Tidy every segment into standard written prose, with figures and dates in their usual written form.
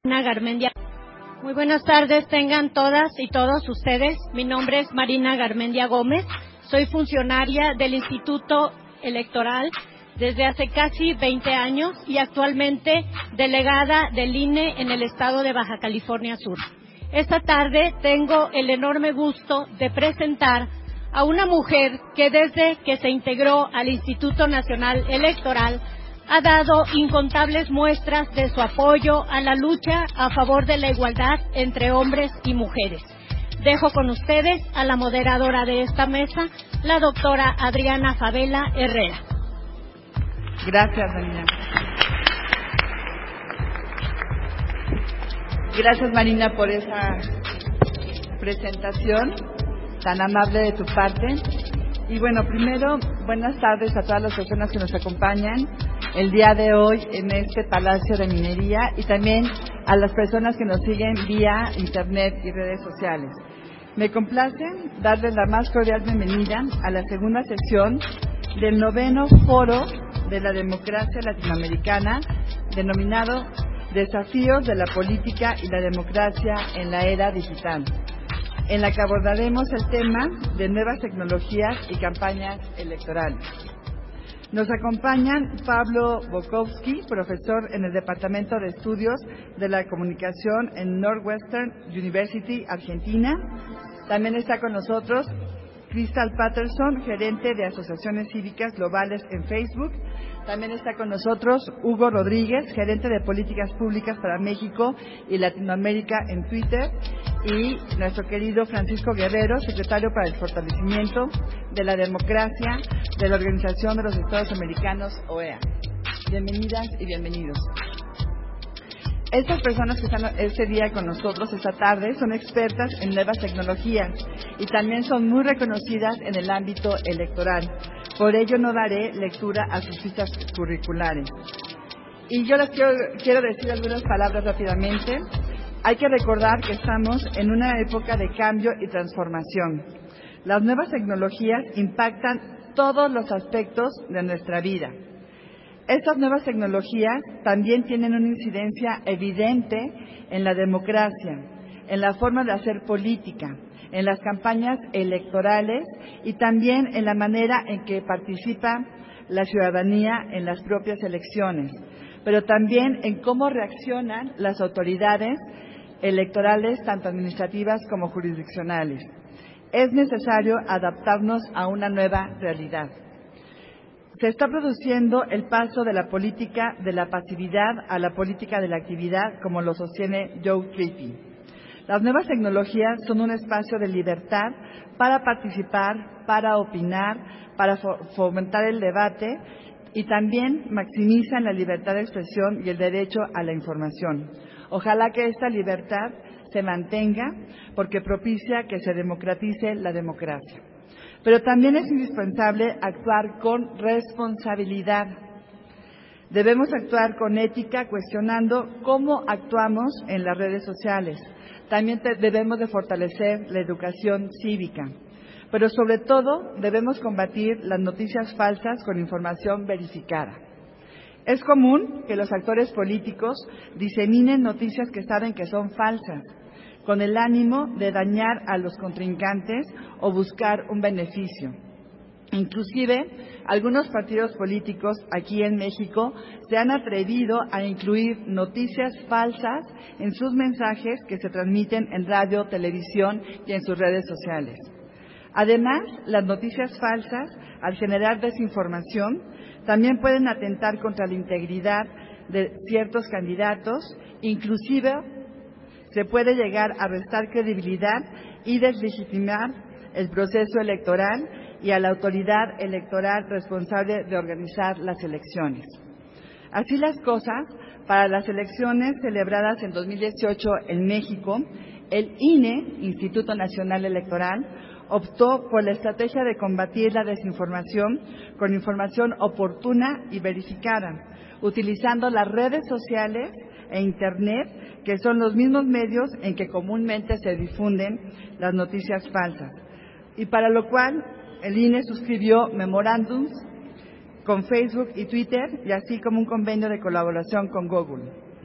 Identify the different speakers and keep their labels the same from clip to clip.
Speaker 1: Marina Garmendia. Muy buenas tardes, tengan todas y todos ustedes. Mi nombre es Marina Garmendia Gómez. Soy funcionaria del Instituto Electoral desde hace casi 20 años y actualmente delegada del INE en el estado de Baja California Sur. Esta tarde tengo el enorme gusto de presentar a una mujer que desde que se integró al Instituto Nacional Electoral ha dado incontables muestras de su apoyo a la lucha a favor de la igualdad entre hombres y mujeres. Dejo con ustedes a la moderadora de esta mesa, la doctora Adriana Favela Herrera.
Speaker 2: Gracias, Marina. Gracias, Marina, por esa presentación tan amable de tu parte. Y bueno, primero, buenas tardes a todas las personas que nos acompañan el día de hoy en este Palacio de Minería y también a las personas que nos siguen vía internet y redes sociales. Me complace darles la más cordial bienvenida a la segunda sesión del 9º Foro de la Democracia Latinoamericana, denominado Desafíos de la Política y la Democracia en la Era Digital, en la que abordaremos el tema de nuevas tecnologías y campañas electorales. Nos acompañan Pablo Bokowski, profesor en el Departamento de Estudios de la Comunicación en Northwestern University, Argentina. También está con nosotros Crystal Patterson, gerente de Asociaciones Cívicas Globales en Facebook. También está con nosotros Hugo Rodríguez, gerente de Políticas Públicas para México y Latinoamérica en Twitter. Y nuestro querido Francisco Guerrero, secretario para el fortalecimiento de la democracia de la Organización de los Estados Americanos, OEA. Bienvenidas y bienvenidos. Estas personas que están este día con nosotros, esta tarde, son expertas en nuevas tecnologías y también son muy reconocidas en el ámbito electoral. Por ello no daré lectura a sus fichas curriculares. Y yo les quiero decir algunas palabras rápidamente. Hay que recordar que estamos en una época de cambio y transformación. Las nuevas tecnologías impactan todos los aspectos de nuestra vida. Estas nuevas tecnologías también tienen una incidencia evidente en la democracia, en la forma de hacer política, en las campañas electorales y también en la manera en que participa la ciudadanía en las propias elecciones, pero también en cómo reaccionan las autoridades electorales, tanto administrativas como jurisdiccionales. Es necesario adaptarnos a una nueva realidad. Se está produciendo el paso de la política de la pasividad a la política de la actividad, como lo sostiene Joe Trippi. Las nuevas tecnologías son un espacio de libertad para participar, para opinar, para fomentar el debate y también maximizan la libertad de expresión y el derecho a la información. Ojalá que esta libertad se mantenga porque propicia que se democratice la democracia. Pero también es indispensable actuar con responsabilidad. Debemos actuar con ética, cuestionando cómo actuamos en las redes sociales. También debemos de fortalecer la educación cívica. Pero sobre todo debemos combatir las noticias falsas con información verificada. Es común que los actores políticos diseminen noticias que saben que son falsas, con el ánimo de dañar a los contrincantes o buscar un beneficio. Inclusive, algunos partidos políticos aquí en México se han atrevido a incluir noticias falsas en sus mensajes que se transmiten en radio, televisión y en sus redes sociales. Además, las noticias falsas, al generar desinformación, también pueden atentar contra la integridad de ciertos candidatos, inclusive se puede llegar a restar credibilidad y deslegitimar el proceso electoral y a la autoridad electoral responsable de organizar las elecciones. Así las cosas, para las elecciones celebradas en 2018 en México, el INE, Instituto Nacional Electoral, optó por la estrategia de combatir la desinformación con información oportuna y verificada, utilizando las redes sociales e Internet, que son los mismos medios en que comúnmente se difunden las noticias falsas, y para lo cual el INE suscribió memorándums con Facebook y Twitter, y así como un convenio de colaboración con Google.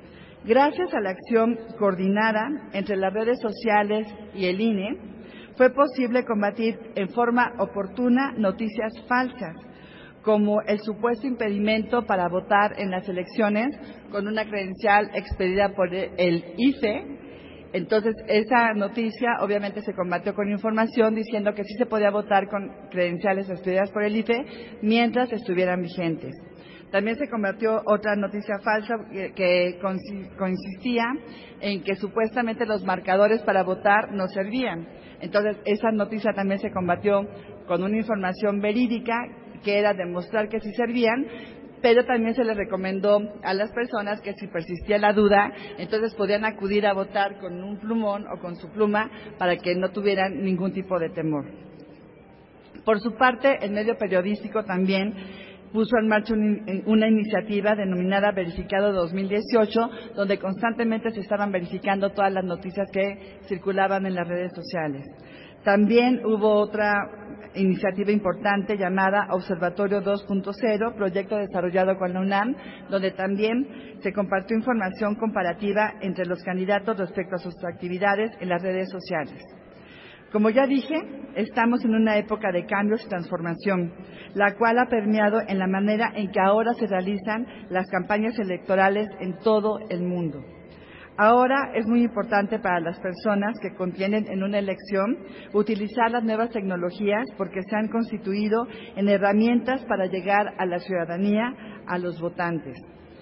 Speaker 2: Gracias a la acción coordinada entre las redes sociales y el INE, fue posible combatir en forma oportuna noticias falsas, como el supuesto impedimento para votar en las elecciones con una credencial expedida por el IFE. Entonces, esa noticia obviamente se combatió con información diciendo que sí se podía votar con credenciales expedidas por el IFE mientras estuvieran vigentes. También se combatió otra noticia falsa que consistía en que supuestamente los marcadores para votar no servían. Entonces, esa noticia también se combatió con una información verídica que era demostrar que sí servían, pero también se les recomendó a las personas que si persistía la duda, entonces podían acudir a votar con un plumón o con su pluma para que no tuvieran ningún tipo de temor. Por su parte, el medio periodístico también puso en marcha una iniciativa denominada Verificado 2018, donde constantemente se estaban verificando todas las noticias que circulaban en las redes sociales. También hubo otra iniciativa importante llamada Observatorio 2.0, proyecto desarrollado con la UNAM, donde también se compartió información comparativa entre los candidatos respecto a sus actividades en las redes sociales. Como ya dije, estamos en una época de cambios y transformación, la cual ha permeado en la manera en que ahora se realizan las campañas electorales en todo el mundo. Ahora es muy importante para las personas que contienen en una elección utilizar las nuevas tecnologías porque se han constituido en herramientas para llegar a la ciudadanía, a los votantes.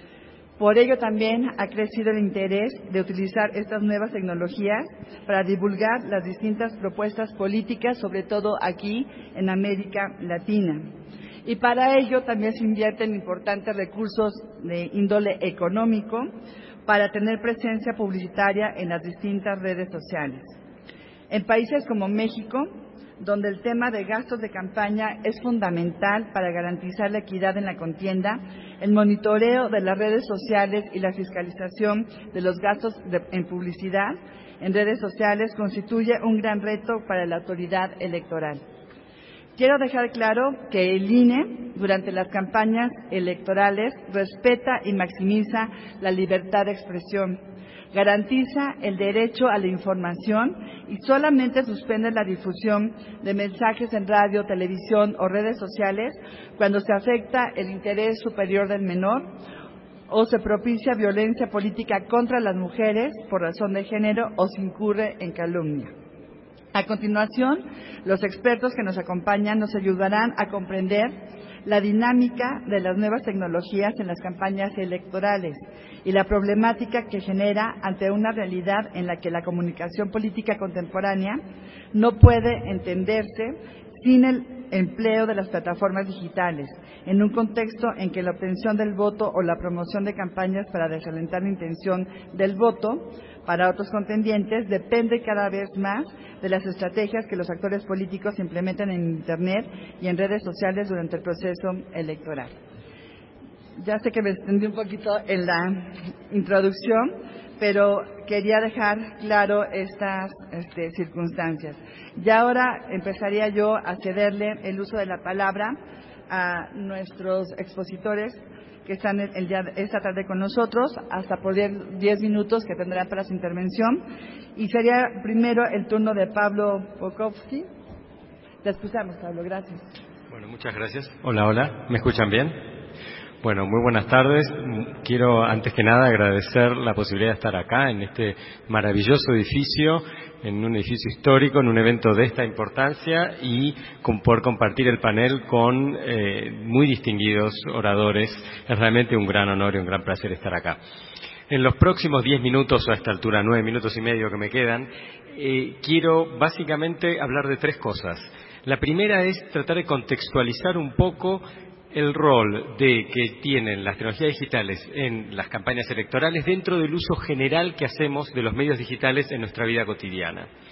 Speaker 2: Por ello también ha crecido el interés de utilizar estas nuevas tecnologías para divulgar las distintas propuestas políticas, sobre todo aquí en América Latina. Y para ello también se invierten importantes recursos de índole económico para tener presencia publicitaria en las distintas redes sociales. En países como México, donde el tema de gastos de campaña es fundamental para garantizar la equidad en la contienda, el monitoreo de las redes sociales y la fiscalización de los gastos en publicidad en redes sociales constituye un gran reto para la autoridad electoral. Quiero dejar claro que el INE, durante las campañas electorales, respeta y maximiza la libertad de expresión, garantiza el derecho a la información y solamente suspende la difusión de mensajes en radio, televisión o redes sociales cuando se afecta el interés superior del menor o se propicia violencia política contra las mujeres por razón de género o se incurre en calumnia. A continuación, los expertos que nos acompañan nos ayudarán a comprender la dinámica de las nuevas tecnologías en las campañas electorales y la problemática que genera ante una realidad en la que la comunicación política contemporánea no puede entenderse sin el empleo de las plataformas digitales, en un contexto en que la obtención del voto o la promoción de campañas para desalentar la intención del voto para otros contendientes depende cada vez más de las estrategias que los actores políticos implementan en Internet y en redes sociales durante el proceso electoral. Ya sé que me extendí un poquito en la introducción, pero quería dejar claro estas circunstancias. Ya ahora empezaría yo a cederle el uso de la palabra a nuestros expositores que están esta tarde con nosotros, hasta por 10 minutos que tendrán para su intervención. Y sería primero el turno de Pablo Pokovsky. Te escuchamos, Pablo, gracias.
Speaker 3: Bueno, muchas gracias. Hola, ¿me escuchan bien? Bueno, muy buenas tardes. Quiero, antes que nada, agradecer la posibilidad de estar acá, en este maravilloso edificio, en un edificio histórico, en un evento de esta importancia y poder compartir el panel con muy distinguidos oradores. Es realmente un gran honor y un gran placer estar acá. En los próximos 10 minutos, o a esta altura 9 minutos y medio que me quedan, quiero básicamente hablar de 3 cosas. La primera es tratar de contextualizar un poco el rol que tienen las tecnologías digitales en las campañas electorales dentro del uso general que hacemos de los medios digitales en nuestra vida cotidiana.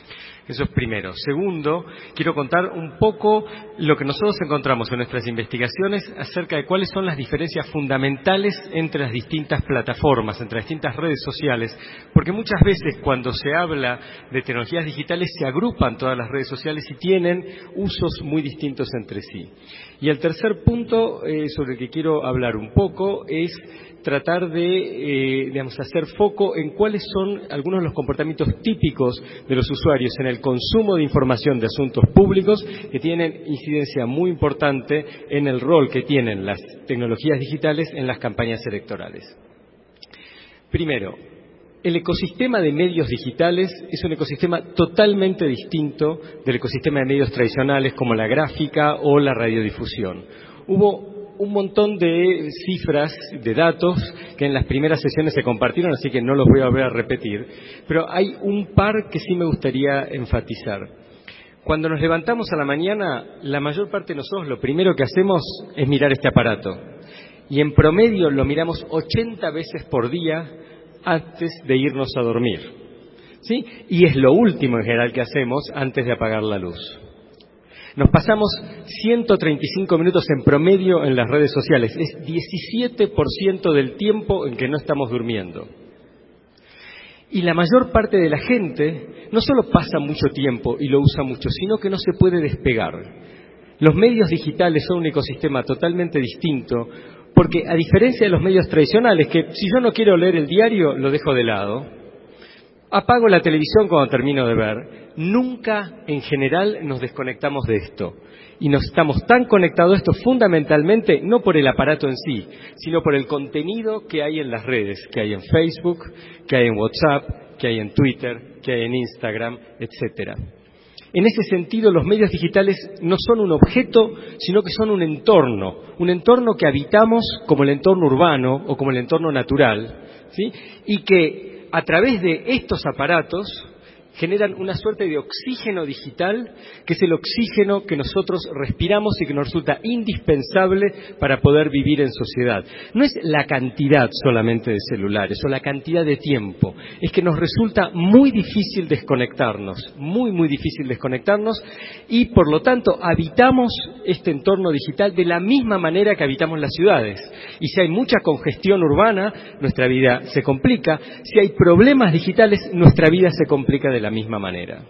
Speaker 3: Eso es primero. Segundo, quiero contar un poco lo que nosotros encontramos en nuestras investigaciones acerca de cuáles son las diferencias fundamentales entre las distintas plataformas, entre las distintas redes sociales, porque muchas veces cuando se habla de tecnologías digitales se agrupan todas las redes sociales y tienen usos muy distintos entre sí. Y el tercer punto sobre el que quiero hablar un poco es tratar de, hacer foco en cuáles son algunos de los comportamientos típicos de los usuarios en el consumo de información de asuntos públicos que tienen incidencia muy importante en el rol que tienen las tecnologías digitales en las campañas electorales. Primero, el ecosistema de medios digitales es un ecosistema totalmente distinto del ecosistema de medios tradicionales como la gráfica o la radiodifusión. Hubo un montón de cifras, de datos, que en las primeras sesiones se compartieron, así que no los voy a volver a repetir, pero hay un par que sí me gustaría enfatizar. Cuando nos levantamos a la mañana, la mayor parte de nosotros lo primero que hacemos es mirar este aparato. Y en promedio lo miramos 80 veces por día antes de irnos a dormir. ¿Sí? Y es lo último en general que hacemos antes de apagar la luz. Nos pasamos 135 minutos en promedio en las redes sociales. Es 17% del tiempo en que no estamos durmiendo. Y la mayor parte de la gente no solo pasa mucho tiempo y lo usa mucho, sino que no se puede despegar. Los medios digitales son un ecosistema totalmente distinto, porque a diferencia de los medios tradicionales, que si yo no quiero leer el diario, lo dejo de lado, apago la televisión cuando termino de ver, nunca en general nos desconectamos de esto. Y nos estamos tan conectados a esto fundamentalmente no por el aparato en sí, sino por el contenido que hay en las redes, que hay en Facebook, que hay en WhatsApp, que hay en Twitter, que hay en Instagram, etcétera. En ese sentido, los medios digitales no son un objeto, sino que son un entorno que habitamos como el entorno urbano o como el entorno natural, ¿sí? Y que a través de estos aparatos generan una suerte de oxígeno digital, que es el oxígeno que nosotros respiramos y que nos resulta indispensable para poder vivir en sociedad. No es la cantidad solamente de celulares o la cantidad de tiempo, es que nos resulta muy difícil desconectarnos, muy difícil desconectarnos, y por lo tanto habitamos este entorno digital de la misma manera que habitamos las ciudades. Y si hay mucha congestión urbana, nuestra vida se complica. Si hay problemas digitales, nuestra vida se complica de la misma manera.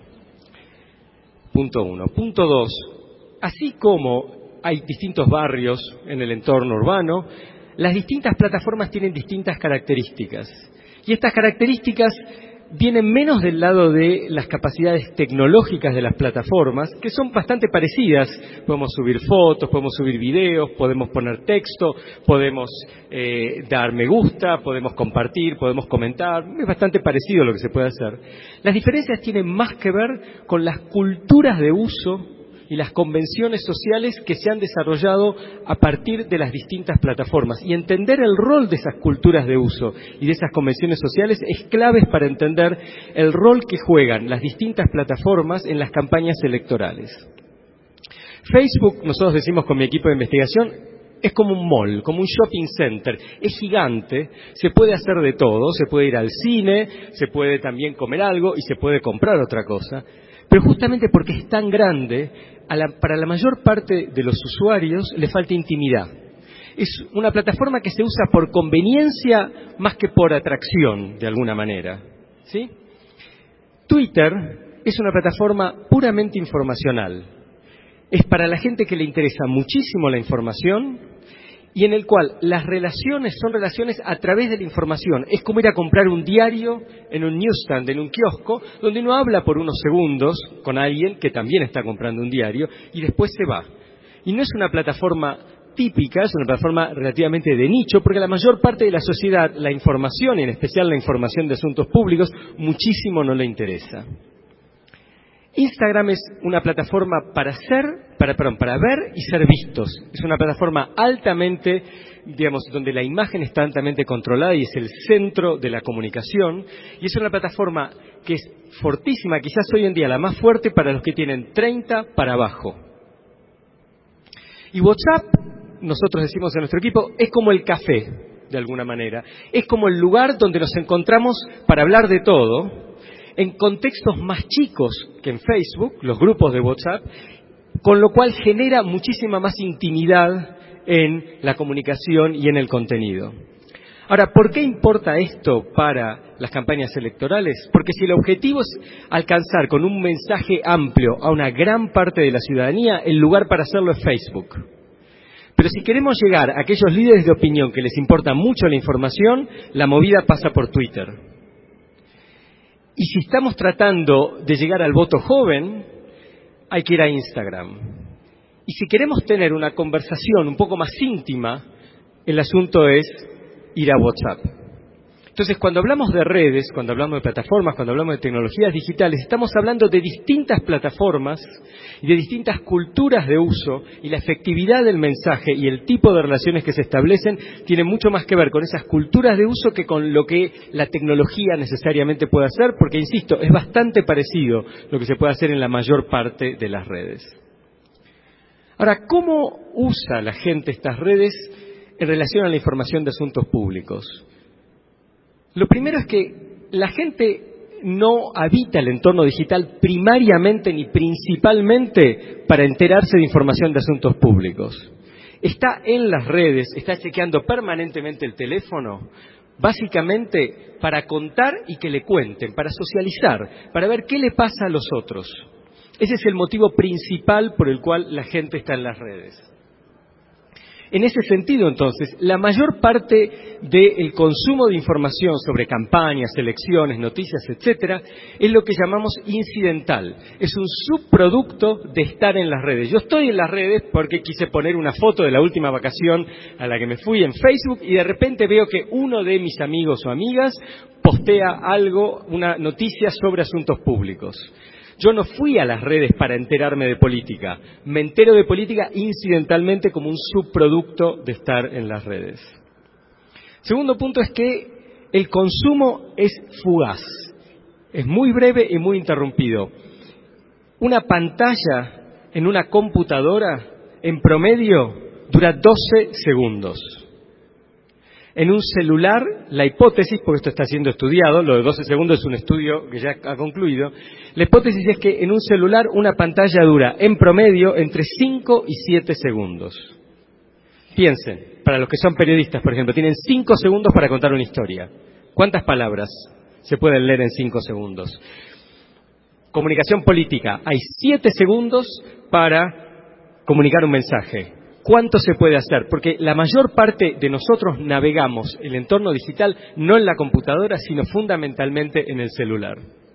Speaker 3: Punto 1. Punto 2. Así como hay distintos barrios en el entorno urbano, las distintas plataformas tienen distintas características. Y estas características vienen menos del lado de las capacidades tecnológicas de las plataformas, que son bastante parecidas. Podemos subir fotos, podemos subir videos, podemos poner texto, podemos dar me gusta, podemos compartir, podemos comentar. Es bastante parecido lo que se puede hacer. Las diferencias tienen más que ver con las culturas de uso y las convenciones sociales que se han desarrollado a partir de las distintas plataformas. Y entender el rol de esas culturas de uso y de esas convenciones sociales es clave para entender el rol que juegan las distintas plataformas en las campañas electorales. Facebook, nosotros decimos con mi equipo de investigación, es como un mall, como un shopping center. Es gigante, se puede hacer de todo, se puede ir al cine, se puede también comer algo y se puede comprar otra cosa. Pero justamente porque es tan grande, para la mayor parte de los usuarios le falta intimidad. Es una plataforma que se usa por conveniencia más que por atracción, de alguna manera, ¿sí? Twitter es una plataforma puramente informacional. Es para la gente que le interesa muchísimo la información y en el cual las relaciones son relaciones a través de la información. Es como ir a comprar un diario en un newsstand, en un kiosco, donde uno habla por unos segundos con alguien que también está comprando un diario y después se va. Y no es una plataforma típica, es una plataforma relativamente de nicho, porque a la mayor parte de la sociedad la información, y en especial la información de asuntos públicos, muchísimo no le interesa. Instagram es una plataforma para ver y ser vistos. Es una plataforma altamente, donde la imagen está altamente controlada y es el centro de la comunicación. Y es una plataforma que es fortísima, quizás hoy en día la más fuerte para los que tienen 30 para abajo. Y WhatsApp, nosotros decimos en nuestro equipo, es como el café, de alguna manera. Es como el lugar donde nos encontramos para hablar de todo, en contextos más chicos que en Facebook, los grupos de WhatsApp, con lo cual genera muchísima más intimidad en la comunicación y en el contenido. Ahora, ¿por qué importa esto para las campañas electorales? Porque si el objetivo es alcanzar con un mensaje amplio a una gran parte de la ciudadanía, el lugar para hacerlo es Facebook. Pero si queremos llegar a aquellos líderes de opinión que les importa mucho la información, la movida pasa por Twitter. Y si estamos tratando de llegar al voto joven, hay que ir a Instagram. Y si queremos tener una conversación un poco más íntima, el asunto es ir a WhatsApp. Entonces, cuando hablamos de redes, cuando hablamos de plataformas, cuando hablamos de tecnologías digitales, estamos hablando de distintas plataformas y de distintas culturas de uso, y la efectividad del mensaje y el tipo de relaciones que se establecen tiene mucho más que ver con esas culturas de uso que con lo que la tecnología necesariamente puede hacer, porque, insisto, es bastante parecido lo que se puede hacer en la mayor parte de las redes. Ahora, ¿cómo usa la gente estas redes en relación a la información de asuntos públicos? Lo primero es que la gente no habita el entorno digital primariamente ni principalmente para enterarse de información de asuntos públicos. Está en las redes, está chequeando permanentemente el teléfono, básicamente para contar y que le cuenten, para socializar, para ver qué le pasa a los otros. Ese es el motivo principal por el cual la gente está en las redes. En ese sentido, entonces, la mayor parte del consumo de información sobre campañas, elecciones, noticias, etcétera, es lo que llamamos incidental. Es un subproducto de estar en las redes. Yo estoy en las redes porque quise poner una foto de la última vacación a la que me fui en Facebook y de repente veo que uno de mis amigos o amigas postea algo, una noticia sobre asuntos públicos. Yo no fui a las redes para enterarme de política. Me entero de política incidentalmente como un subproducto de estar en las redes. Segundo punto es que el consumo es fugaz. Es muy breve y muy interrumpido. Una pantalla en una computadora, en promedio, dura 12 segundos. En un celular, la hipótesis, porque esto está siendo estudiado, lo de 12 segundos es un estudio que ya ha concluido, la hipótesis es que en un celular una pantalla dura, en promedio, entre 5 y 7 segundos. Piensen, para los que son periodistas, por ejemplo, tienen 5 segundos para contar una historia. ¿Cuántas palabras se pueden leer en 5 segundos? Comunicación política, hay 7 segundos para comunicar un mensaje. ¿Cuánto se puede hacer? Porque la mayor parte de nosotros navegamos el entorno digital no en la computadora, sino fundamentalmente en el celular.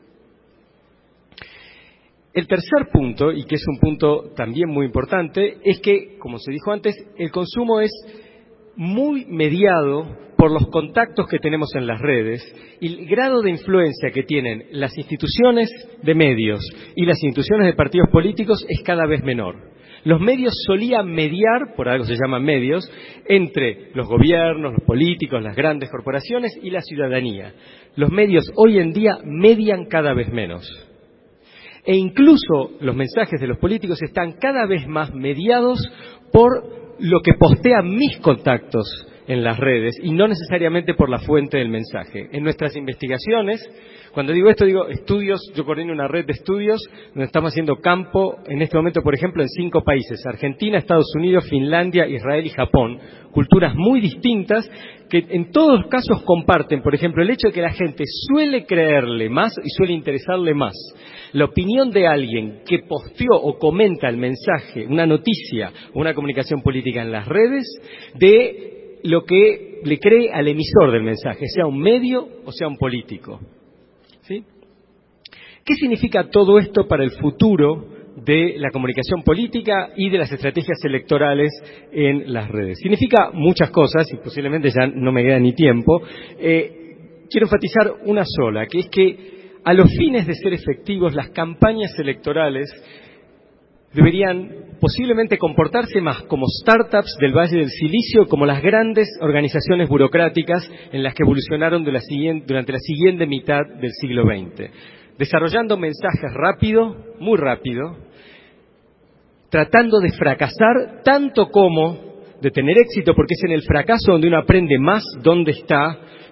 Speaker 3: El tercer punto, y que es un punto también muy importante, es que, como se dijo antes, el consumo es muy mediado por los contactos que tenemos en las redes y el grado de influencia que tienen las instituciones de medios y las instituciones de partidos políticos es cada vez menor. Los medios solían mediar, por algo se llaman medios, entre los gobiernos, los políticos, las grandes corporaciones y la ciudadanía. Los medios hoy en día median cada vez menos. E incluso los mensajes de los políticos están cada vez más mediados por lo que postean mis contactos en las redes y no necesariamente por la fuente del mensaje. En nuestras investigaciones, cuando digo esto, digo estudios, yo coordino una red de estudios donde estamos haciendo campo, en este momento, por ejemplo, en 5 países, Argentina, Estados Unidos, Finlandia, Israel y Japón, culturas muy distintas que en todos los casos comparten, por ejemplo, el hecho de que la gente suele creerle más y suele interesarle más la opinión de alguien que posteó o comenta el mensaje, una noticia o una comunicación política en las redes, de lo que le cree al emisor del mensaje, sea un medio o sea un político. ¿Sí? ¿Qué significa todo esto para el futuro de la comunicación política y de las estrategias electorales en las redes? Significa muchas cosas y posiblemente ya no me queda ni tiempo. Quiero enfatizar una sola, que es que a los fines de ser efectivos, las campañas electorales deberían posiblemente comportarse más como startups del Valle del Silicio, como las grandes organizaciones burocráticas en las que evolucionaron durante la siguiente mitad del siglo XX, desarrollando mensajes rápido, muy rápido, tratando de fracasar tanto como de tener éxito, porque es en el fracaso donde uno aprende más dónde está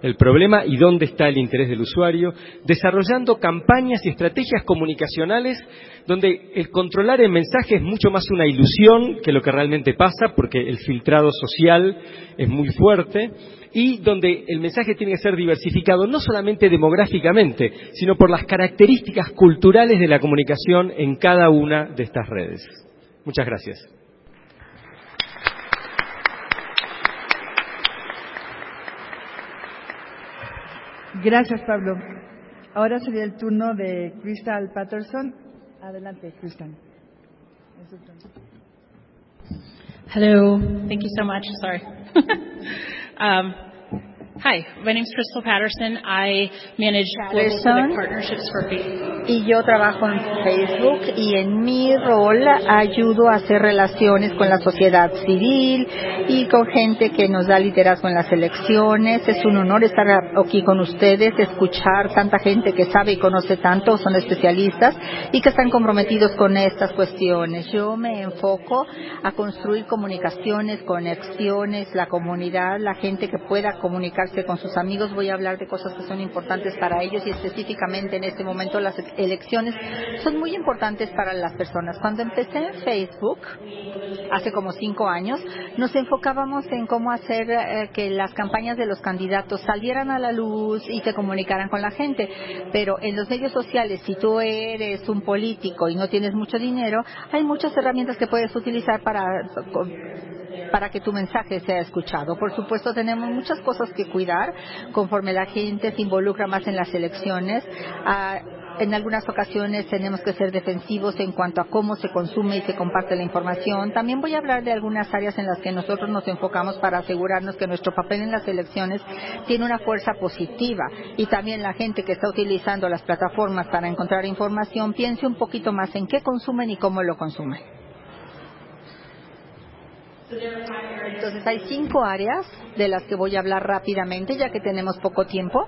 Speaker 3: el problema y dónde está el interés del usuario, desarrollando campañas y estrategias comunicacionales donde el controlar el mensaje es mucho más una ilusión que lo que realmente pasa, porque el filtrado social es muy fuerte, y donde el mensaje tiene que ser diversificado no solamente demográficamente, sino por las características culturales de la comunicación en cada una de estas redes. Muchas gracias.
Speaker 2: Gracias, Pablo. Ahora sería el turno de Crystal Patterson. Adelante, Crystal.
Speaker 4: Hello. Thank you so much. Sorry. Hi, my name is Crystal Patterson. I manage global civic partnerships for Facebook.
Speaker 5: Y yo trabajo en Facebook y en mi rol ayudo a hacer relaciones con la sociedad civil y con gente que nos da liderazgo en las elecciones. Es un honor estar aquí con ustedes, escuchar tanta gente que sabe y conoce tanto, son especialistas y que están comprometidos con estas cuestiones. Yo me enfoco a construir comunicaciones, conexiones, la comunidad, la gente que pueda comunicarse con sus amigos. Voy a hablar de cosas que son importantes para ellos y específicamente en este momento las elecciones son muy importantes para las personas. Cuando empecé en Facebook, hace como 5 años, nos enfocábamos en cómo hacer que las campañas de los candidatos salieran a la luz y se comunicaran con la gente. Pero en los medios sociales, si tú eres un político y no tienes mucho dinero, hay muchas herramientas que puedes utilizar para que tu mensaje sea escuchado. Por supuesto, tenemos muchas cosas que cuidar conforme la gente se involucra más en las elecciones. En algunas ocasiones tenemos que ser defensivos en cuanto a cómo se consume y se comparte la información. También voy a hablar de algunas áreas en las que nosotros nos enfocamos para asegurarnos que nuestro papel en las elecciones tiene una fuerza positiva y también la gente que está utilizando las plataformas para encontrar información piense un poquito más en qué consumen y cómo lo consumen. Entonces hay 5 áreas de las que voy a hablar rápidamente ya que tenemos poco tiempo.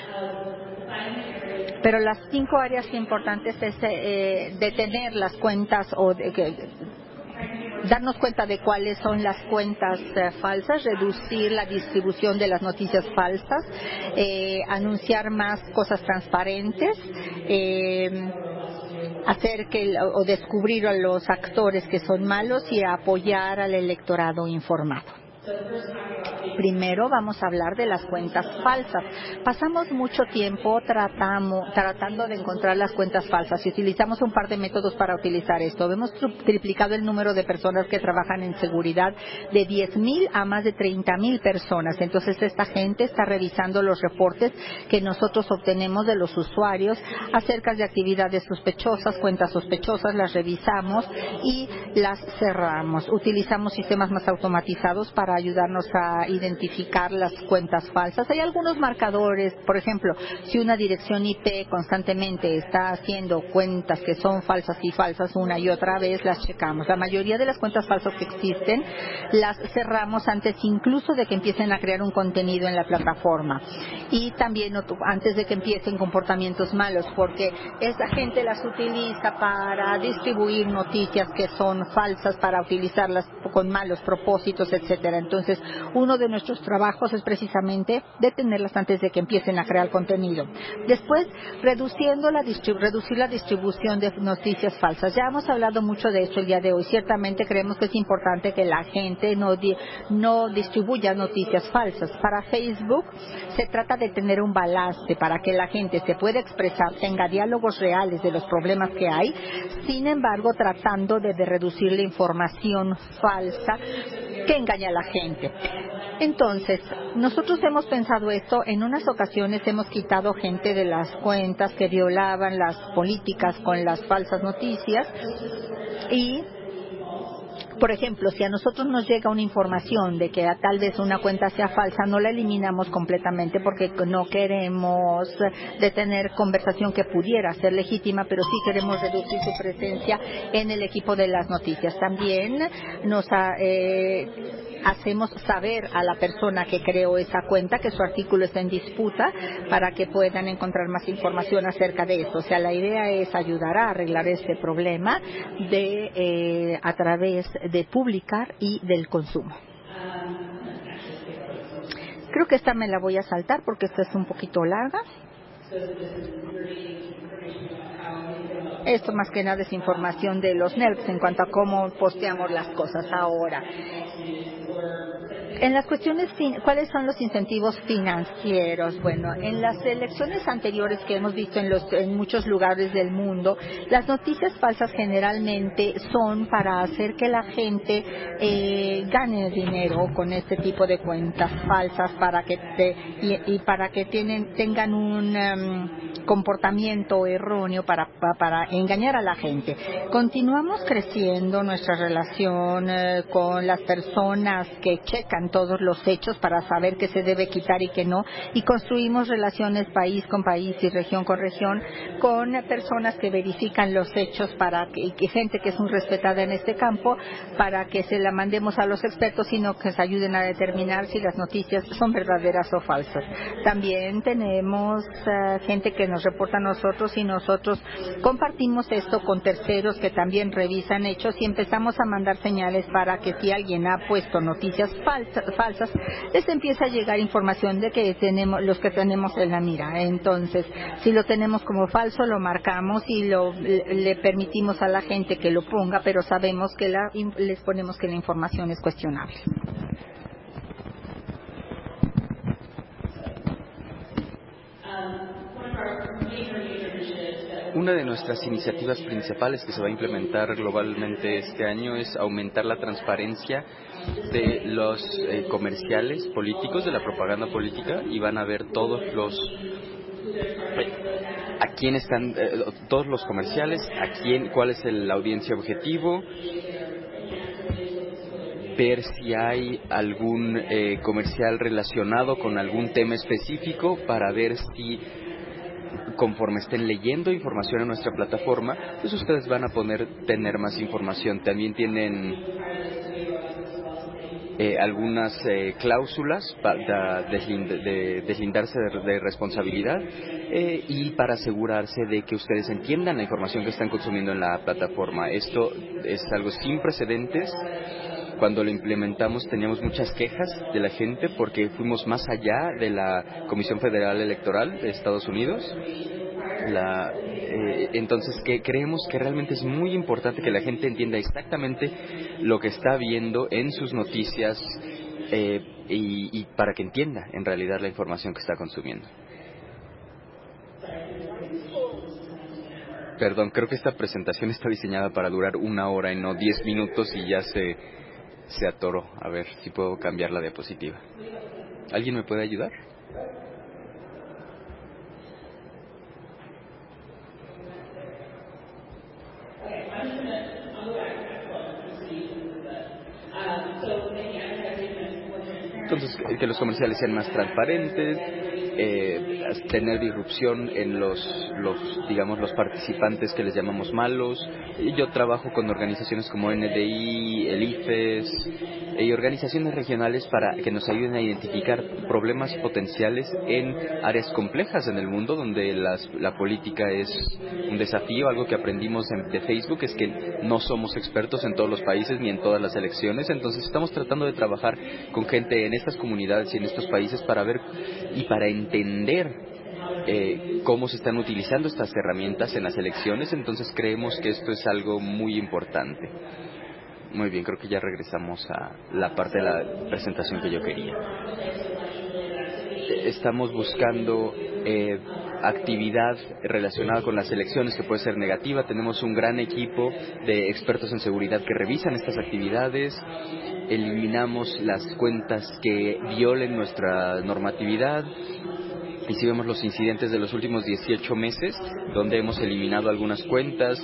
Speaker 5: Pero las 5 áreas importantes es detener las cuentas o darnos cuenta de cuáles son las cuentas falsas, reducir la distribución de las noticias falsas, anunciar más cosas transparentes, hacer o descubrir a los actores que son malos y apoyar al electorado informado. Primero vamos a hablar de las cuentas falsas. Pasamos mucho tiempo tratando de encontrar las cuentas falsas y utilizamos un par de métodos para utilizar esto. Hemos triplicado el número de personas que trabajan en seguridad de 10,000 a más de 30,000 personas. Entonces esta gente está revisando los reportes que nosotros obtenemos de los usuarios acerca de actividades sospechosas, cuentas sospechosas, las revisamos y las cerramos. Utilizamos sistemas más automatizados para ayudarnos a identificar las cuentas falsas. Hay algunos marcadores, por ejemplo, si una dirección IP constantemente está haciendo cuentas que son falsas y falsas una y otra vez, las checamos. La mayoría de las cuentas falsas que existen las cerramos antes incluso de que empiecen a crear un contenido en la plataforma y también antes de que empiecen comportamientos malos, porque esa gente las utiliza para distribuir noticias que son falsas, para utilizarlas con malos propósitos, etcétera. Entonces, uno de nuestros trabajos es precisamente detenerlas antes de que empiecen a crear contenido. Después, reducir la distribución de noticias falsas. Ya hemos hablado mucho de esto el día de hoy. Ciertamente creemos que es importante que la gente no distribuya noticias falsas. Para Facebook se trata de tener un balance para que la gente se pueda expresar, tenga diálogos reales de los problemas que hay, sin embargo tratando de reducir la información falsa que engaña a la gente. Entonces, nosotros hemos pensado esto, en unas ocasiones hemos quitado gente de las cuentas que violaban las políticas con las falsas noticias y, por ejemplo, si a nosotros nos llega una información de que tal vez una cuenta sea falsa, no la eliminamos completamente porque no queremos detener conversación que pudiera ser legítima, pero sí queremos reducir su presencia en el equipo de las noticias. También hacemos saber a la persona que creó esa cuenta que su artículo está en disputa para que puedan encontrar más información acerca de eso. O sea, la idea es ayudar a arreglar este problema a través de publicar y del consumo. Creo que esta me la voy a saltar porque esta es un poquito larga. Esto más que nada es información de los NERCs en cuanto a cómo posteamos las cosas ahora. En las cuestiones, ¿cuáles son los incentivos financieros? Bueno, en las elecciones anteriores que hemos visto en muchos lugares del mundo, las noticias falsas generalmente son para hacer que la gente gane dinero con este tipo de cuentas falsas para que tengan un comportamiento erróneo para engañar a la gente. Continuamos creciendo nuestra relación con las personas que checan todos los hechos para saber qué se debe quitar y qué no, y construimos relaciones país con país y región con región con personas que verifican los hechos y gente que es muy respetada en este campo, para que se la mandemos a los expertos y no que nos ayuden a determinar si las noticias son verdaderas o falsas. También tenemos gente que nos reporta a nosotros y nosotros compartimos esto con terceros que también revisan hechos y empezamos a mandar señales para que si alguien ha puesto noticias falsas, les empieza a llegar información de que tenemos los que tenemos en la mira. Entonces, si lo tenemos como falso, lo marcamos y le permitimos a la gente que lo ponga, pero sabemos que les ponemos que la información es cuestionable.
Speaker 6: Una de nuestras iniciativas principales que se va a implementar globalmente este año es aumentar la transparencia de los comerciales políticos, de la propaganda política, y van a ver todos los comerciales, cuál es la audiencia objetivo, ver si hay algún comercial relacionado con algún tema específico para ver si, conforme estén leyendo información en nuestra plataforma, pues ustedes van a poder tener más información. También tienen algunas cláusulas para deslindarse de responsabilidad y para asegurarse de que ustedes entiendan la información que están consumiendo en la plataforma. Esto es algo sin precedentes. Cuando lo implementamos teníamos muchas quejas de la gente porque fuimos más allá de la Comisión Federal Electoral de Estados Unidos. Entonces creemos que realmente es muy importante que la gente entienda exactamente lo que está viendo en sus noticias y para que entienda en realidad la información que está consumiendo. Perdón, creo que esta presentación está diseñada para durar 1 hora y no 10 minutos y ya se atoró. A ver si puedo cambiar la diapositiva. ¿Alguien me puede ayudar? Entonces, que los comerciales sean más transparentes, tener disrupción en los participantes que les llamamos malos. Yo trabajo con organizaciones como NDI, el IFES y organizaciones regionales para que nos ayuden a identificar problemas potenciales en áreas complejas en el mundo donde la política es un desafío. Algo que aprendimos de Facebook es que no somos expertos en todos los países ni en todas las elecciones, entonces estamos tratando de trabajar con gente en estas comunidades y en estos países para ver y para entender cómo se están utilizando estas herramientas en las elecciones. Entonces creemos que esto es algo muy importante. Muy bien, creo que ya regresamos a la parte de la presentación que yo quería. Estamos buscando actividad relacionada con las elecciones que puede ser negativa. Tenemos un gran equipo de expertos en seguridad que revisan estas actividades. Eliminamos las cuentas que violen nuestra normatividad. Y si vemos los incidentes de los últimos 18 meses, donde hemos eliminado algunas cuentas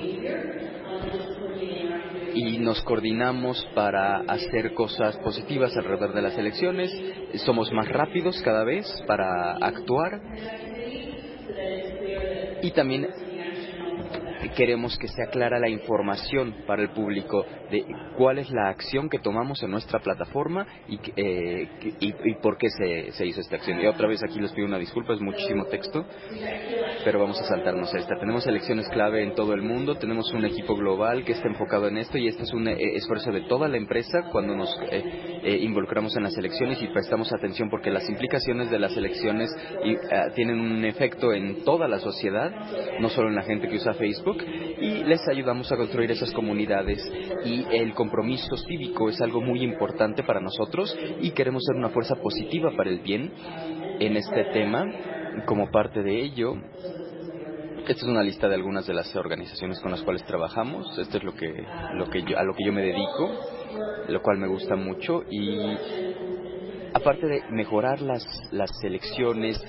Speaker 6: y nos coordinamos para hacer cosas positivas alrededor de las elecciones. Somos más rápidos cada vez para actuar y también queremos que sea clara la información para el público de cuál es la acción que tomamos en nuestra plataforma y por qué se hizo esta acción. Y otra vez aquí les pido una disculpa, es muchísimo texto, pero vamos a saltarnos esta. Tenemos elecciones clave en todo el mundo, tenemos un equipo global que está enfocado en esto, y este es un esfuerzo de toda la empresa cuando nos involucramos en las elecciones y prestamos atención, porque las implicaciones de las elecciones tienen un efecto en toda la sociedad, no solo en la gente que usa Facebook, y les ayudamos a construir esas comunidades, y el compromiso cívico es algo muy importante para nosotros y queremos ser una fuerza positiva para el bien en este tema. Como parte de ello, esta es una lista de algunas de las organizaciones con las cuales trabajamos. Esto es a lo que yo me dedico, lo cual me gusta mucho. Y aparte de mejorar las elecciones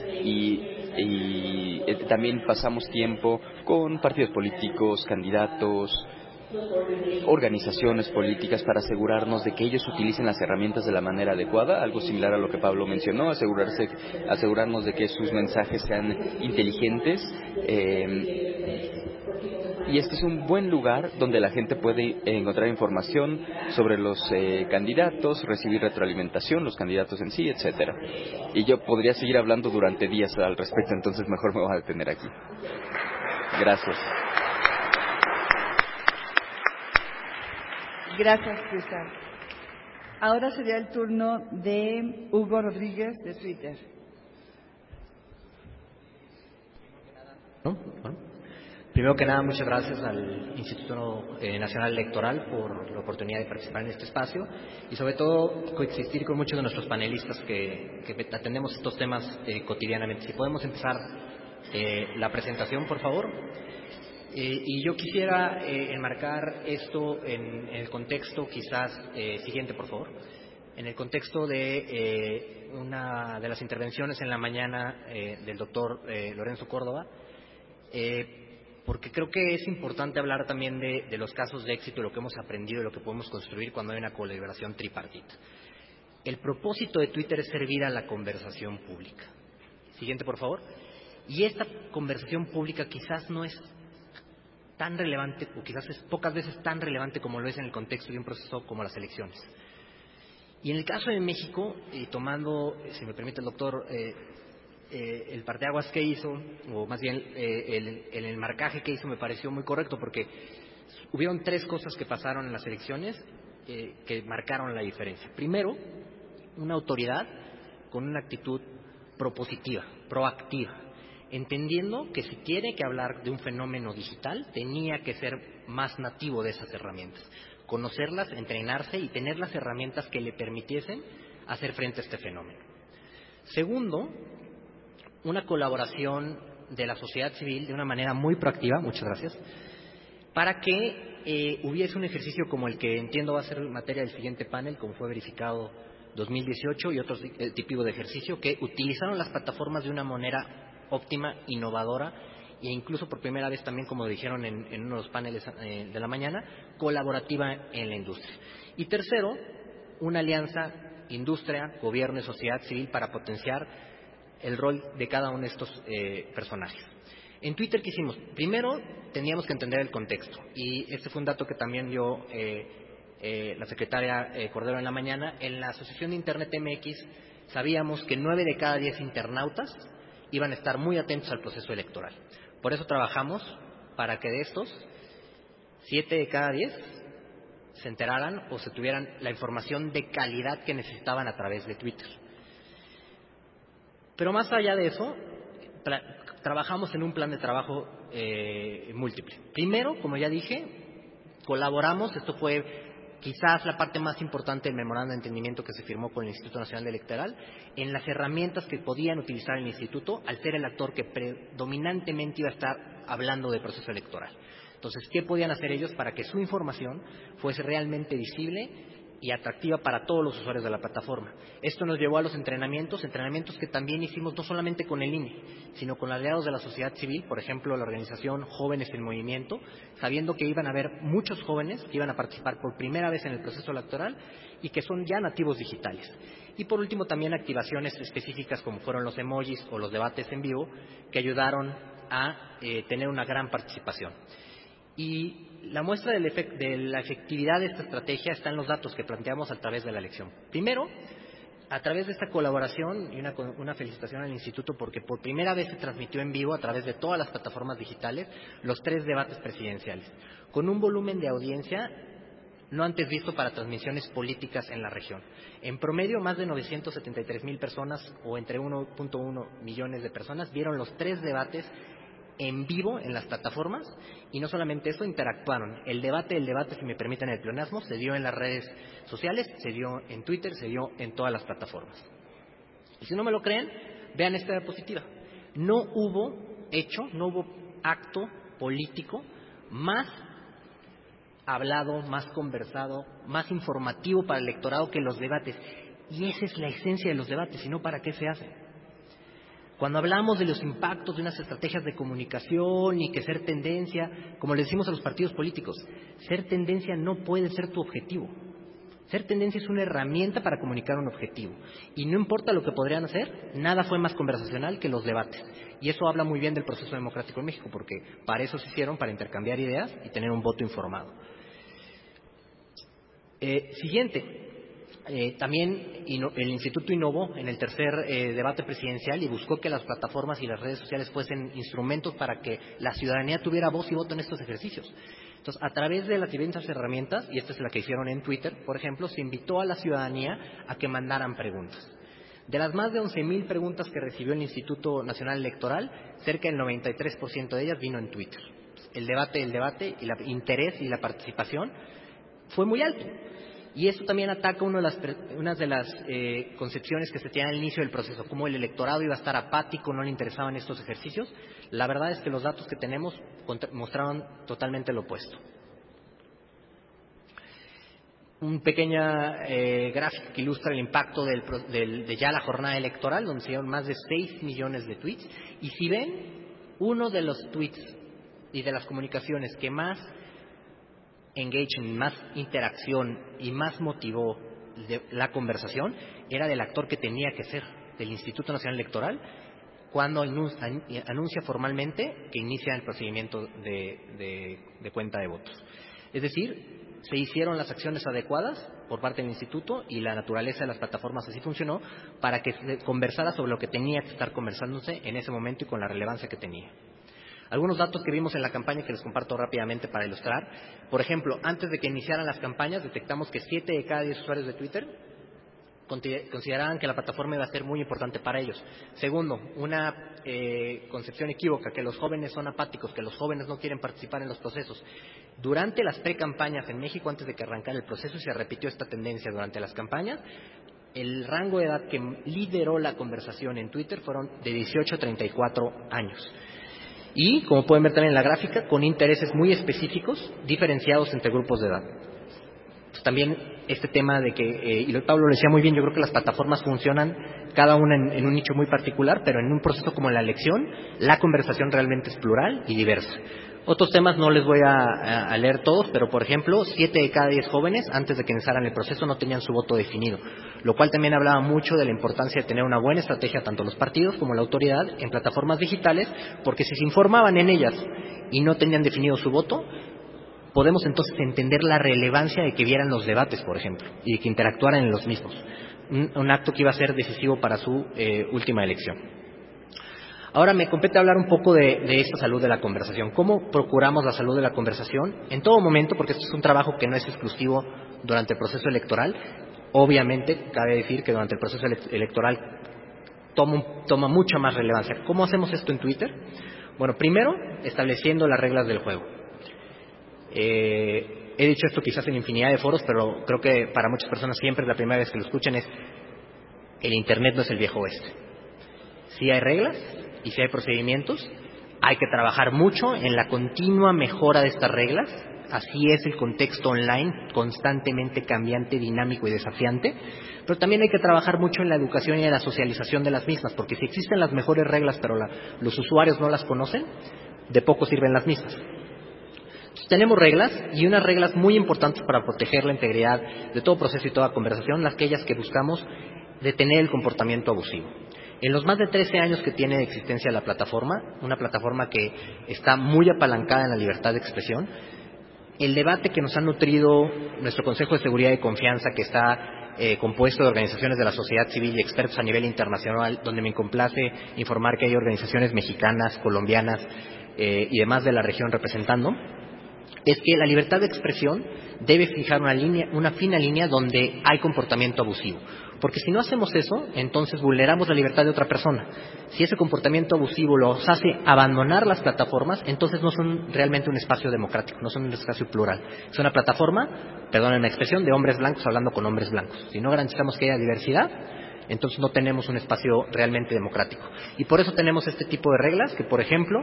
Speaker 6: y también pasamos tiempo con partidos políticos, candidatos, organizaciones políticas, para asegurarnos de que ellos utilicen las herramientas de la manera adecuada, algo similar a lo que Pablo mencionó, asegurarnos de que sus mensajes sean inteligentes, y este es un buen lugar donde la gente puede encontrar información sobre los candidatos, recibir retroalimentación, los candidatos en sí, etcétera. Y yo podría seguir hablando durante días al respecto, entonces mejor me voy a detener aquí. Gracias.
Speaker 2: Gracias, Cristal. Ahora sería el turno de Hugo Rodríguez, de Twitter.
Speaker 7: Primero que nada, muchas gracias al Instituto Nacional Electoral por la oportunidad de participar en este espacio y sobre todo coexistir con muchos de nuestros panelistas que atendemos estos temas cotidianamente. Si podemos empezar la presentación, por favor. Y yo quisiera enmarcar esto en el contexto quizás siguiente, por favor. En el contexto de una de las intervenciones en la mañana del doctor Lorenzo Córdoba, porque creo que es importante hablar también de los casos de éxito, de lo que hemos aprendido y lo que podemos construir cuando hay una colaboración tripartita. El propósito de Twitter es servir a la conversación pública. Siguiente, por favor. Y esta conversación pública quizás no es tan relevante, o quizás es pocas veces tan relevante como lo es en el contexto de un proceso como las elecciones. Y en el caso de México, y tomando, si me permite el doctor, el parteaguas que hizo, o más bien el enmarcaje que hizo, me pareció muy correcto, porque hubieron tres cosas que pasaron en las elecciones que marcaron la diferencia. Primero, una autoridad con una actitud propositiva, proactiva, entendiendo que si tiene que hablar de un fenómeno digital, tenía que ser más nativo de esas herramientas, conocerlas, entrenarse y tener las herramientas que le permitiesen hacer frente a este fenómeno. Segundo, una colaboración de la sociedad civil de una manera muy proactiva, muchas gracias, para que hubiese un ejercicio como el que entiendo va a ser materia del siguiente panel, como fue verificado 2018 y otros tipos de ejercicio, que utilizaron las plataformas de una manera óptima, innovadora e incluso por primera vez también, como dijeron en uno de los paneles de la mañana, colaborativa en la industria. Y tercero, una alianza industria, gobierno y sociedad civil para potenciar el rol de cada uno de estos personajes. En Twitter, ¿qué hicimos? Primero, teníamos que entender el contexto, y este fue un dato que también dio la secretaria Cordero en la mañana. En la Asociación de Internet MX sabíamos que 9 de cada 10 internautas iban a estar muy atentos al proceso electoral. Por eso trabajamos para que de estos 7 de cada 10 se enteraran o se tuvieran la información de calidad que necesitaban a través de Twitter. Pero más allá de eso, trabajamos en un plan de trabajo múltiple. Primero, como ya dije, colaboramos, esto fue quizás la parte más importante del memorando de entendimiento que se firmó con el Instituto Nacional Electoral, en las herramientas que podían utilizar el Instituto al ser el actor que predominantemente iba a estar hablando del proceso electoral. Entonces, ¿qué podían hacer ellos para que su información fuese realmente visible y atractiva para todos los usuarios de la plataforma? Esto nos llevó a los entrenamientos que también hicimos no solamente con el INE, sino con aliados de la sociedad civil, por ejemplo, la organización Jóvenes en Movimiento, sabiendo que iban a haber muchos jóvenes que iban a participar por primera vez en el proceso electoral y que son ya nativos digitales. Y por último, también activaciones específicas como fueron los emojis o los debates en vivo, que ayudaron a tener una gran participación. Y la muestra de la efectividad de esta estrategia está en los datos que planteamos a través de la elección. Primero, a través de esta colaboración, y una felicitación al Instituto porque por primera vez se transmitió en vivo a través de todas las plataformas digitales los 3 debates presidenciales, con un volumen de audiencia no antes visto para transmisiones políticas en la región. En promedio, más de 973,000 personas, o entre 1.1 millones de personas, vieron los 3 debates en vivo en las plataformas, y no solamente eso, interactuaron. El debate, si me permiten el pleonasmo, se dio en las redes sociales, se dio en Twitter, se dio en todas las plataformas. Y si no me lo creen, vean esta diapositiva. No hubo acto político más hablado, más conversado, más informativo para el electorado que los debates. Y esa es la esencia de los debates, si no, ¿para qué se hacen? Cuando hablamos de los impactos de unas estrategias de comunicación y que ser tendencia, como le decimos a los partidos políticos, ser tendencia no puede ser tu objetivo. Ser tendencia es una herramienta para comunicar un objetivo. Y no importa lo que podrían hacer, nada fue más conversacional que los debates. Y eso habla muy bien del proceso democrático en México, porque para eso se hicieron, para intercambiar ideas y tener un voto informado. Siguiente. También el Instituto innovó en el tercer debate presidencial y buscó que las plataformas y las redes sociales fuesen instrumentos para que la ciudadanía tuviera voz y voto en estos ejercicios. Entonces, a través de las diversas herramientas, y esta es la que hicieron en Twitter, por ejemplo, se invitó a la ciudadanía a que mandaran preguntas. De las más de 11,000 preguntas que recibió el Instituto Nacional Electoral, cerca del 93% de ellas vino en Twitter. El debate y el interés y la participación fue muy alto. Y esto también ataca una de las concepciones que se tiene al inicio del proceso, como el electorado iba a estar apático, no le interesaban estos ejercicios. La verdad es que los datos que tenemos mostraron totalmente lo opuesto. Un pequeño gráfico que ilustra el impacto de ya la jornada electoral, donde se dieron más de 6 millones de tweets. Y si ven, uno de los tweets y de las comunicaciones que más engagement, más interacción y más motivó de la conversación era del actor que tenía que ser, del Instituto Nacional Electoral, cuando anuncia formalmente que inicia el procedimiento de cuenta de votos. Es decir, se hicieron las acciones adecuadas por parte del Instituto y la naturaleza de las plataformas así funcionó para que se conversara sobre lo que tenía que estar conversándose en ese momento y con la relevancia que tenía. Algunos datos que vimos en la campaña que les comparto rápidamente para ilustrar. Por ejemplo, antes de que iniciaran las campañas, detectamos que 7 de cada 10 usuarios de Twitter consideraban que la plataforma iba a ser muy importante para ellos. Segundo, una concepción equívoca, que los jóvenes son apáticos, que los jóvenes no quieren participar en los procesos. Durante las pre-campañas en México, antes de que arrancara el proceso, y se repitió esta tendencia durante las campañas, el rango de edad que lideró la conversación en Twitter fueron de 18 a 34 años. Y, como pueden ver también en la gráfica, con intereses muy específicos, diferenciados entre grupos de edad. Pues también este tema de que, y Pablo lo decía muy bien, yo creo que las plataformas funcionan cada una en un nicho muy particular, pero en un proceso como la elección, la conversación realmente es plural y diversa. Otros temas no les voy a leer todos, pero por ejemplo, 7 de cada 10 jóvenes, antes de que iniciaran el proceso, no tenían su voto definido, lo cual también hablaba mucho de la importancia de tener una buena estrategia, tanto los partidos como la autoridad, en plataformas digitales, porque si se informaban en ellas y no tenían definido su voto, podemos entonces entender la relevancia de que vieran los debates, por ejemplo, y de que interactuaran en los mismos. Un acto que iba a ser decisivo para su última elección. Ahora me compete hablar un poco de esta salud de la conversación. ¿Cómo procuramos la salud de la conversación? En todo momento, porque esto es un trabajo que no es exclusivo durante el proceso electoral. Obviamente, cabe decir que durante el proceso electoral toma mucha más relevancia. ¿Cómo hacemos esto en Twitter? Bueno, primero, estableciendo las reglas del juego. He dicho esto quizás en infinidad de foros, pero creo que para muchas personas siempre es la primera vez que lo escuchan, es el Internet no es el viejo oeste. Sí hay reglas y sí hay procedimientos, hay que trabajar mucho en la continua mejora de estas reglas. Así es el contexto online, constantemente cambiante, dinámico y desafiante, pero también hay que trabajar mucho en la educación y en la socialización de las mismas, porque si existen las mejores reglas pero los usuarios no las conocen, de poco sirven las mismas. Entonces, tenemos reglas, y unas reglas muy importantes para proteger la integridad de todo proceso y toda conversación, aquellas que buscamos detener el comportamiento abusivo. En los más de 13 años que tiene de existencia la plataforma, una plataforma que está muy apalancada en la libertad de expresión, el debate que nos ha nutrido nuestro Consejo de Seguridad y Confianza, que está compuesto de organizaciones de la sociedad civil y expertos a nivel internacional, donde me complace informar que hay organizaciones mexicanas, colombianas y demás de la región representando, es que la libertad de expresión debe fijar una fina línea donde hay comportamiento abusivo. Porque si no hacemos eso, entonces vulneramos la libertad de otra persona. Si ese comportamiento abusivo los hace abandonar las plataformas, entonces no son realmente un espacio democrático, no son un espacio plural. Es una plataforma, perdónenme la expresión, de hombres blancos hablando con hombres blancos. Si no garantizamos que haya diversidad, entonces no tenemos un espacio realmente democrático. Y por eso tenemos este tipo de reglas que, por ejemplo,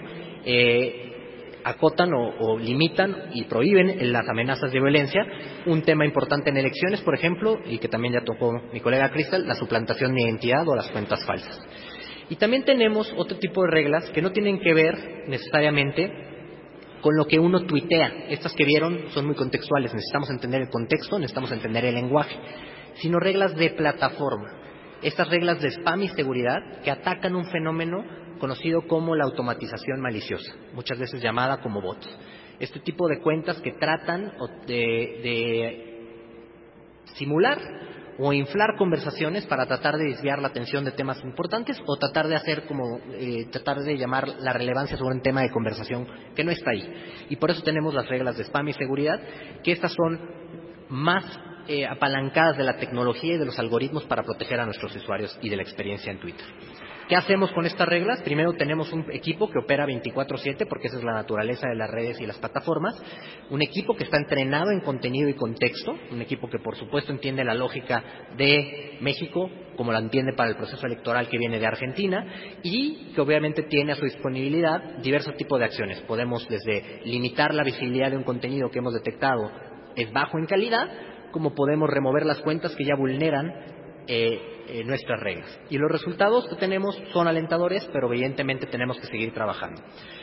Speaker 7: acotan o limitan y prohíben las amenazas de violencia. Un tema importante en elecciones, por ejemplo, y que también ya tocó mi colega Cristal, la suplantación de identidad o las cuentas falsas. Y también tenemos otro tipo de reglas que no tienen que ver necesariamente con lo que uno tuitea. Estas que vieron son muy contextuales, necesitamos entender el contexto, necesitamos entender el lenguaje, sino reglas de plataforma. Estas reglas de spam y seguridad que atacan un fenómeno conocido como la automatización maliciosa, muchas veces llamada como bots. Este tipo de cuentas que tratan de simular o inflar conversaciones para tratar de desviar la atención de temas importantes o tratar de hacer tratar de llamar la relevancia sobre un tema de conversación que no está ahí. Y por eso tenemos las reglas de spam y seguridad, que estas son más apalancadas de la tecnología y de los algoritmos para proteger a nuestros usuarios y de la experiencia en Twitter. ¿Qué hacemos con estas reglas? Primero tenemos un equipo que opera 24/7, porque esa es la naturaleza de las redes y las plataformas. Un equipo que está entrenado en contenido y contexto. Un equipo que, por supuesto, entiende la lógica de México, como la entiende para el proceso electoral que viene de Argentina, y que obviamente tiene a su disponibilidad diversos tipos de acciones. Podemos desde limitar la visibilidad de un contenido que hemos detectado es bajo en calidad, como podemos remover las cuentas que ya vulneran nuestras reglas. Y los resultados que tenemos son alentadores, pero evidentemente tenemos que seguir trabajando.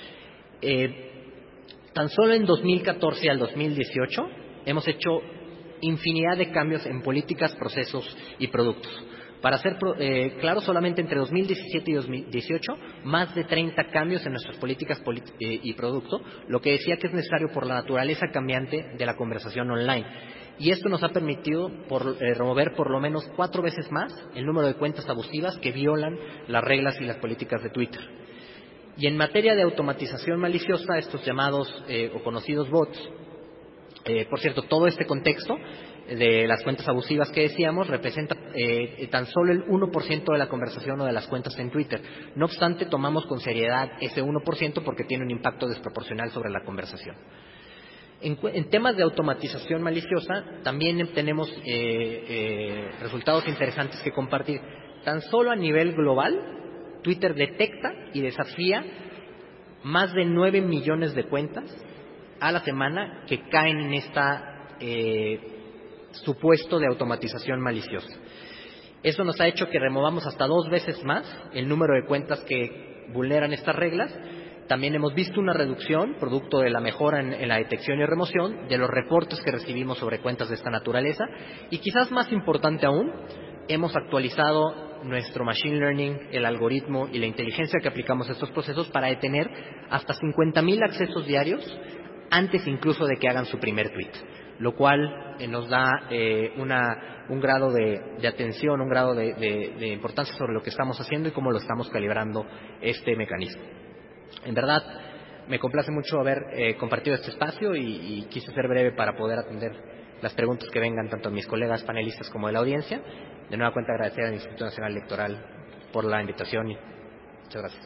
Speaker 7: Tan solo en 2014 al 2018 hemos hecho infinidad de cambios en políticas, procesos y productos. Para ser claro, solamente entre 2017 y 2018, más de 30 cambios en nuestras políticas y producto, lo que decía que es necesario por la naturaleza cambiante de la conversación online. Y esto nos ha permitido remover por lo menos 4 veces más el número de cuentas abusivas que violan las reglas y las políticas de Twitter. Y en materia de automatización maliciosa, estos llamados o conocidos bots, por cierto, todo este contexto de las cuentas abusivas que decíamos representa tan solo el 1% de la conversación o de las cuentas en Twitter. No obstante, tomamos con seriedad ese 1% porque tiene un impacto desproporcional sobre la conversación. En temas de automatización maliciosa también tenemos resultados interesantes que compartir. Tan solo a nivel global, Twitter detecta y desafía más de 9 millones de cuentas a la semana que caen en esta supuesto de automatización maliciosa. Eso nos ha hecho que removamos hasta 2 veces más el número de cuentas que vulneran estas reglas. También hemos visto una reducción, producto de la mejora en la detección y remoción, de los reportes que recibimos sobre cuentas de esta naturaleza. Y quizás más importante aún, hemos actualizado nuestro machine learning, el algoritmo y la inteligencia que aplicamos a estos procesos para detener hasta 50,000 accesos diarios antes incluso de que hagan su primer tweet, lo cual nos da un grado de atención, un grado de importancia sobre lo que estamos haciendo y cómo lo estamos calibrando este mecanismo. En verdad, me complace mucho haber compartido este espacio y quise ser breve para poder atender las preguntas que vengan tanto de mis colegas panelistas como de la audiencia. De nueva cuenta, agradecer al Instituto Nacional Electoral por la invitación y muchas gracias.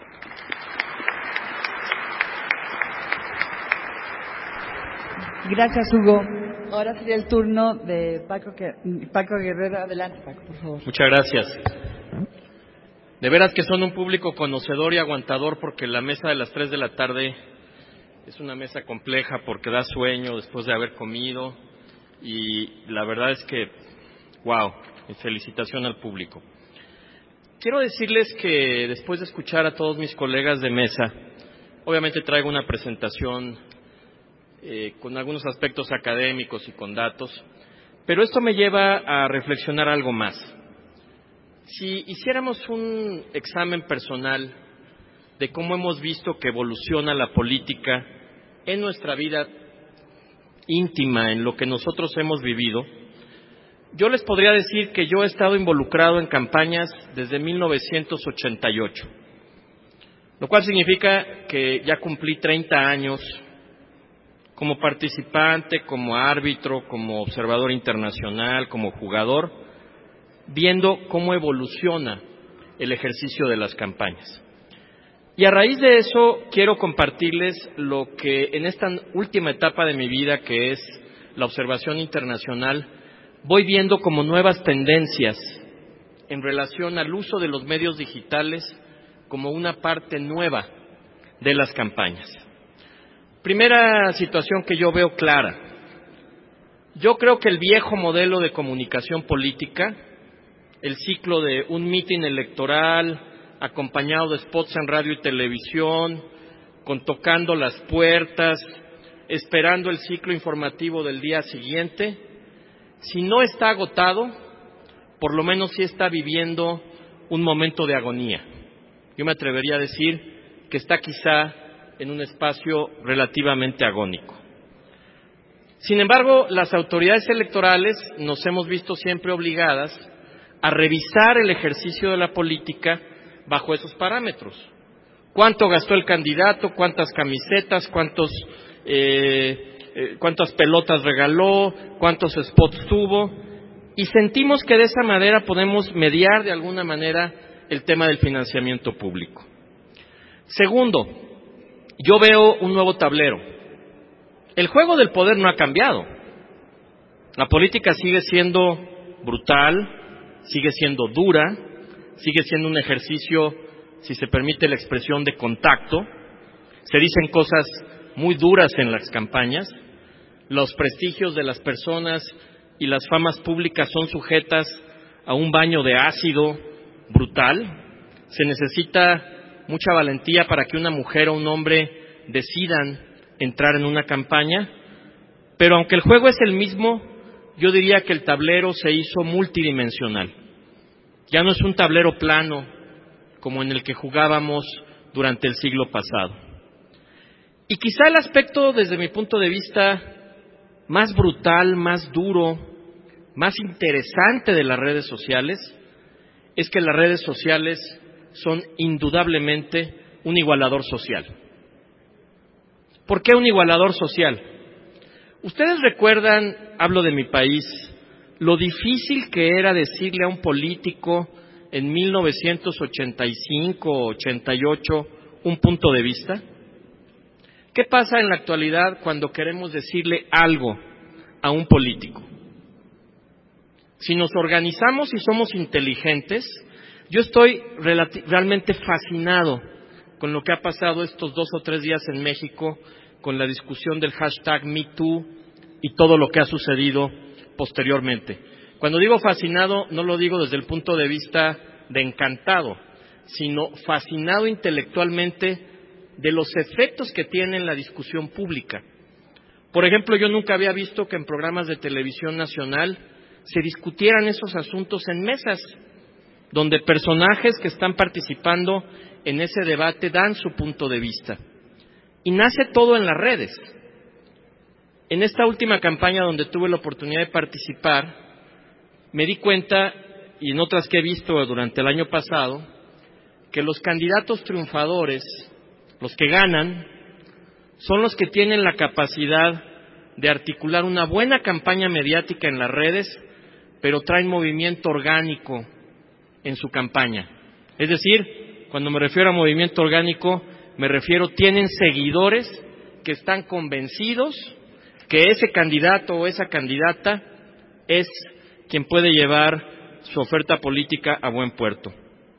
Speaker 2: Gracias, Hugo. Ahora sería el turno de Paco Guerrero. Adelante, Paco, por favor.
Speaker 8: Muchas gracias. De veras que son un público conocedor y aguantador, porque la mesa de las 3 de la tarde es una mesa compleja porque da sueño después de haber comido, y la verdad es que, wow, mi felicitación al público. Quiero decirles que después de escuchar a todos mis colegas de mesa, obviamente traigo una presentación con algunos aspectos académicos y con datos, pero esto me lleva a reflexionar algo más. Si hiciéramos un examen personal de cómo hemos visto que evoluciona la política en nuestra vida íntima, en lo que nosotros hemos vivido, yo les podría decir que yo he estado involucrado en campañas desde 1988, lo cual significa que ya cumplí 30 años como participante, como árbitro, como observador internacional, como jugador, viendo cómo evoluciona el ejercicio de las campañas. Y a raíz de eso quiero compartirles lo que en esta última etapa de mi vida, que es la observación internacional, voy viendo como nuevas tendencias en relación al uso de los medios digitales como una parte nueva de las campañas. Primera situación que yo veo clara. Yo creo que el viejo modelo de comunicación política, el ciclo de un mitin electoral acompañado de spots en radio y televisión, con tocando las puertas, esperando el ciclo informativo del día siguiente, si no está agotado, por lo menos sí está viviendo un momento de agonía. Yo me atrevería a decir que está quizá en un espacio relativamente agónico. Sin embargo, las autoridades electorales nos hemos visto siempre obligadas a revisar el ejercicio de la política bajo esos parámetros. ¿Cuánto gastó el candidato? ¿Cuántas camisetas? ¿Cuántas pelotas regaló? ¿Cuántos spots tuvo? Y sentimos que de esa manera podemos mediar de alguna manera el tema del financiamiento público. Segundo, yo veo un nuevo tablero. El juego del poder no ha cambiado. La política sigue siendo brutal, sigue siendo dura, sigue siendo un ejercicio, si se permite la expresión, de contacto. Se dicen cosas muy duras en las campañas. Los prestigios de las personas y las famas públicas son sujetas a un baño de ácido brutal. Se necesita mucha valentía para que una mujer o un hombre decidan entrar en una campaña, pero aunque el juego es el mismo, yo diría que el tablero se hizo multidimensional. Ya no es un tablero plano como en el que jugábamos durante el siglo pasado. Y quizá el aspecto, desde mi punto de vista, más brutal, más duro, más interesante de las redes sociales, es que las redes sociales son indudablemente un igualador social. ¿Por qué un igualador social? Ustedes recuerdan, hablo de mi país, lo difícil que era decirle a un político en 1985 o 88 un punto de vista. ¿Qué pasa en la actualidad cuando queremos decirle algo a un político? Si nos organizamos y somos inteligentes, yo estoy realmente fascinado con lo que ha pasado estos 2 o 3 días en México, con la discusión del hashtag #MeToo y todo lo que ha sucedido posteriormente. Cuando digo fascinado, no lo digo desde el punto de vista de encantado, sino fascinado intelectualmente de los efectos que tiene en la discusión pública. Por ejemplo, yo nunca había visto que en programas de televisión nacional se discutieran esos asuntos en mesas, donde personajes que están participando en ese debate dan su punto de vista. Y nace todo en las redes. En esta última campaña donde tuve la oportunidad de participar, me di cuenta, y en otras que he visto durante el año pasado, que los candidatos triunfadores, los que ganan, son los que tienen la capacidad de articular una buena campaña mediática en las redes, pero traen movimiento orgánico en su campaña. Es decir, cuando me refiero a movimiento orgánico, me refiero, tienen seguidores que están convencidos que ese candidato o esa candidata es quien puede llevar su oferta política a buen puerto.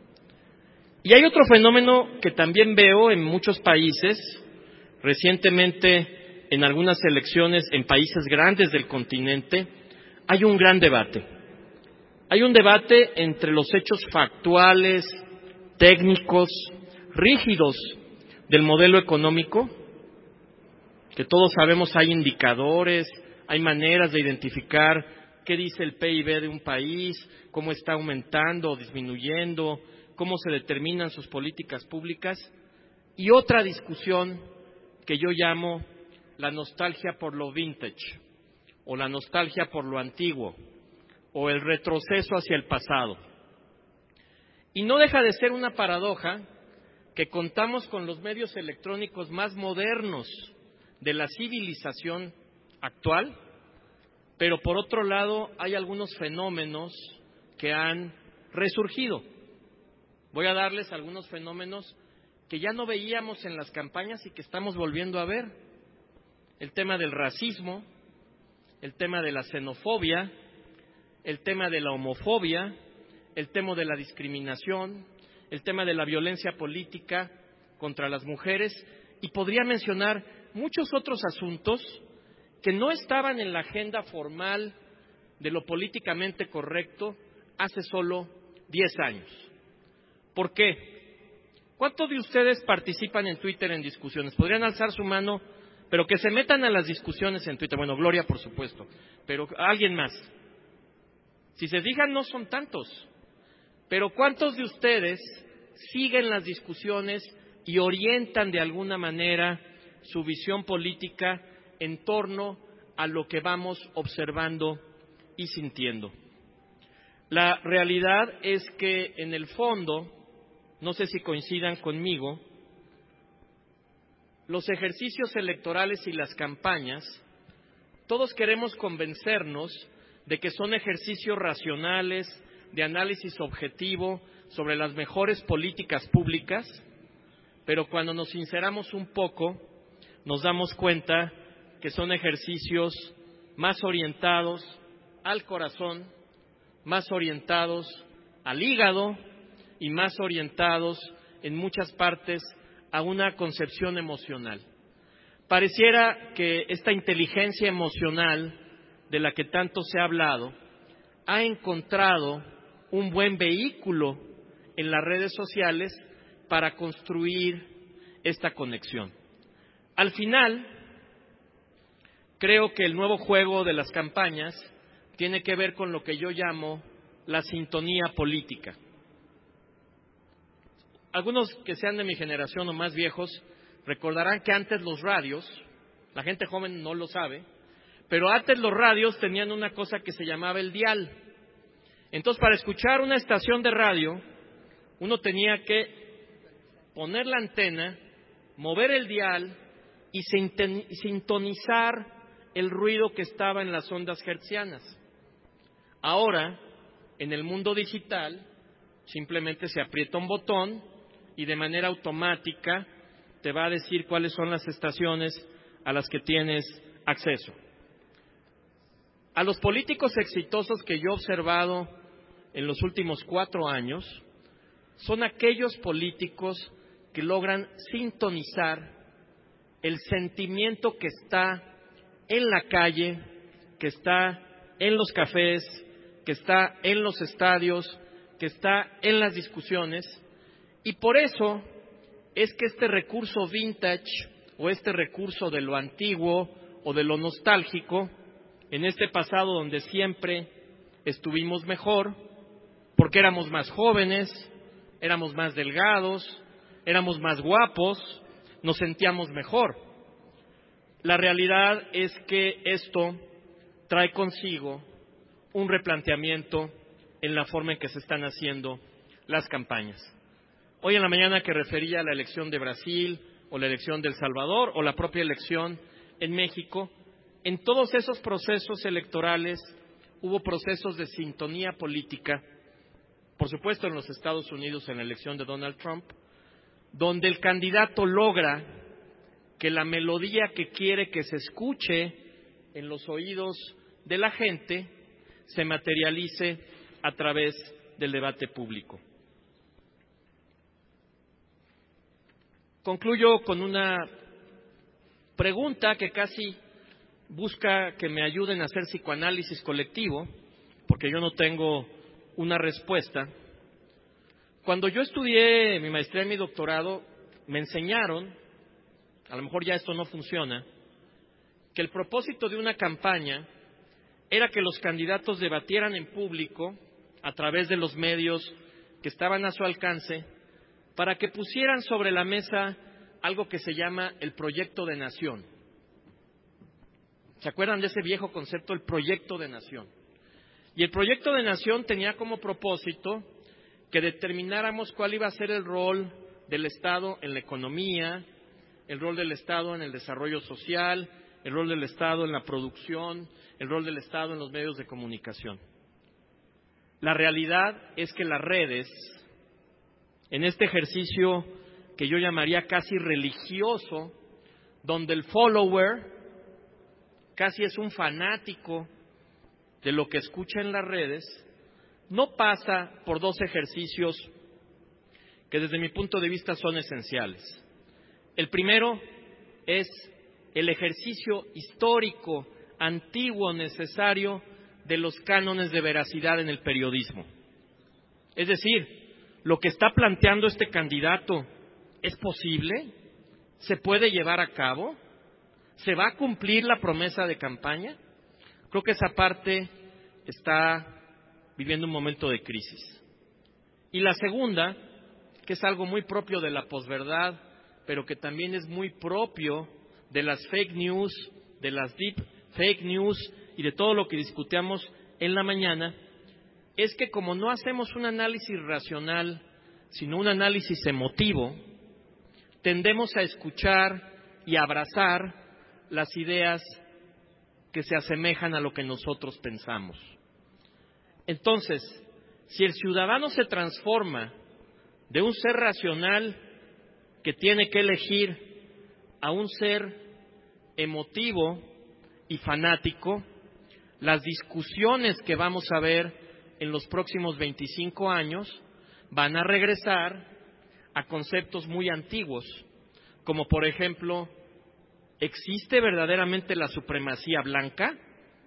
Speaker 8: Y hay otro fenómeno que también veo en muchos países, recientemente en algunas elecciones en países grandes del continente, hay un gran debate. Hay un debate entre los hechos factuales, técnicos, rígidos del modelo económico, que todos sabemos hay indicadores, hay maneras de identificar qué dice el PIB de un país, cómo está aumentando o disminuyendo, cómo se determinan sus políticas públicas, y otra discusión que yo llamo la nostalgia por lo vintage, o la nostalgia por lo antiguo, o el retroceso hacia el pasado. Y no deja de ser una paradoja que contamos con los medios electrónicos más modernos de la civilización actual, pero por otro lado hay algunos fenómenos que han resurgido. Voy a darles algunos fenómenos que ya no veíamos en las campañas y que estamos volviendo a ver. El tema del racismo, el tema de la xenofobia, el tema de la homofobia, el tema de la discriminación, el tema de la violencia política contra las mujeres, y podría mencionar muchos otros asuntos que no estaban en la agenda formal de lo políticamente correcto hace solo 10 años. ¿Por qué? ¿Cuántos de ustedes participan en Twitter en discusiones? Podrían alzar su mano, pero que se metan a las discusiones en Twitter. Bueno, Gloria, por supuesto, pero alguien más. Si se fijan, no son tantos. Pero ¿cuántos de ustedes siguen las discusiones y orientan de alguna manera su visión política en torno a lo que vamos observando y sintiendo? La realidad es que en el fondo, no sé si coincidan conmigo, los ejercicios electorales y las campañas, todos queremos convencernos de que son ejercicios racionales, de análisis objetivo sobre las mejores políticas públicas, pero cuando nos sinceramos un poco, nos damos cuenta que son ejercicios más orientados al corazón, más orientados al hígado y más orientados en muchas partes a una concepción emocional. Pareciera que esta inteligencia emocional de la que tanto se ha hablado ha encontrado un buen vehículo en las redes sociales para construir esta conexión. Al final, creo que el nuevo juego de las campañas tiene que ver con lo que yo llamo la sintonía política. Algunos que sean de mi generación o más viejos recordarán que antes los radios, la gente joven no lo sabe, pero antes los radios tenían una cosa que se llamaba el dial. Entonces, para escuchar una estación de radio, uno tenía que poner la antena, mover el dial y sintonizar el ruido que estaba en las ondas hertzianas. Ahora, en el mundo digital, simplemente se aprieta un botón y de manera automática te va a decir cuáles son las estaciones a las que tienes acceso. A los políticos exitosos que yo he observado en los últimos 4 años son aquellos políticos que logran sintonizar el sentimiento que está en la calle, que está en los cafés, que está en los estadios, que está en las discusiones, y por eso es que este recurso vintage o este recurso de lo antiguo o de lo nostálgico, en este pasado donde siempre estuvimos mejor, porque éramos más jóvenes, éramos más delgados, éramos más guapos, nos sentíamos mejor. La realidad es que esto trae consigo un replanteamiento en la forma en que se están haciendo las campañas. Hoy en la mañana que refería a la elección de Brasil, o la elección de El Salvador, o la propia elección en México, en todos esos procesos electorales hubo procesos de sintonía política, por supuesto en los Estados Unidos en la elección de Donald Trump, donde el candidato logra que la melodía que quiere que se escuche en los oídos de la gente se materialice a través del debate público. Concluyo con una pregunta que casi busca que me ayuden a hacer psicoanálisis colectivo, porque yo no tengo una respuesta. Cuando yo estudié mi maestría y mi doctorado, me enseñaron, a lo mejor ya esto no funciona, que el propósito de una campaña era que los candidatos debatieran en público, a través de los medios que estaban a su alcance, para que pusieran sobre la mesa algo que se llama el proyecto de nación. ¿Se acuerdan de ese viejo concepto, el proyecto de nación? Y el proyecto de nación tenía como propósito que determináramos cuál iba a ser el rol del Estado en la economía, el rol del Estado en el desarrollo social, el rol del Estado en la producción, el rol del Estado en los medios de comunicación. La realidad es que las redes, en este ejercicio que yo llamaría casi religioso, donde el follower casi es un fanático de lo que escucha en las redes, no pasa por dos ejercicios que desde mi punto de vista son esenciales. El primero es el ejercicio histórico, antiguo, necesario de los cánones de veracidad en el periodismo. Es decir, lo que está planteando este candidato, ¿es posible? ¿Se puede llevar a cabo? ¿Se va a cumplir la promesa de campaña? Creo que esa parte está viviendo un momento de crisis. Y la segunda, que es algo muy propio de la posverdad, pero que también es muy propio de las fake news, de las deep fake news y de todo lo que discutíamos en la mañana, es que como no hacemos un análisis racional, sino un análisis emotivo, tendemos a escuchar y abrazar las ideas que se asemejan a lo que nosotros pensamos. Entonces, si el ciudadano se transforma de un ser racional que tiene que elegir a un ser emotivo y fanático, las discusiones que vamos a ver en los próximos 25 años van a regresar a conceptos muy antiguos, como por ejemplo, ¿existe verdaderamente la supremacía blanca?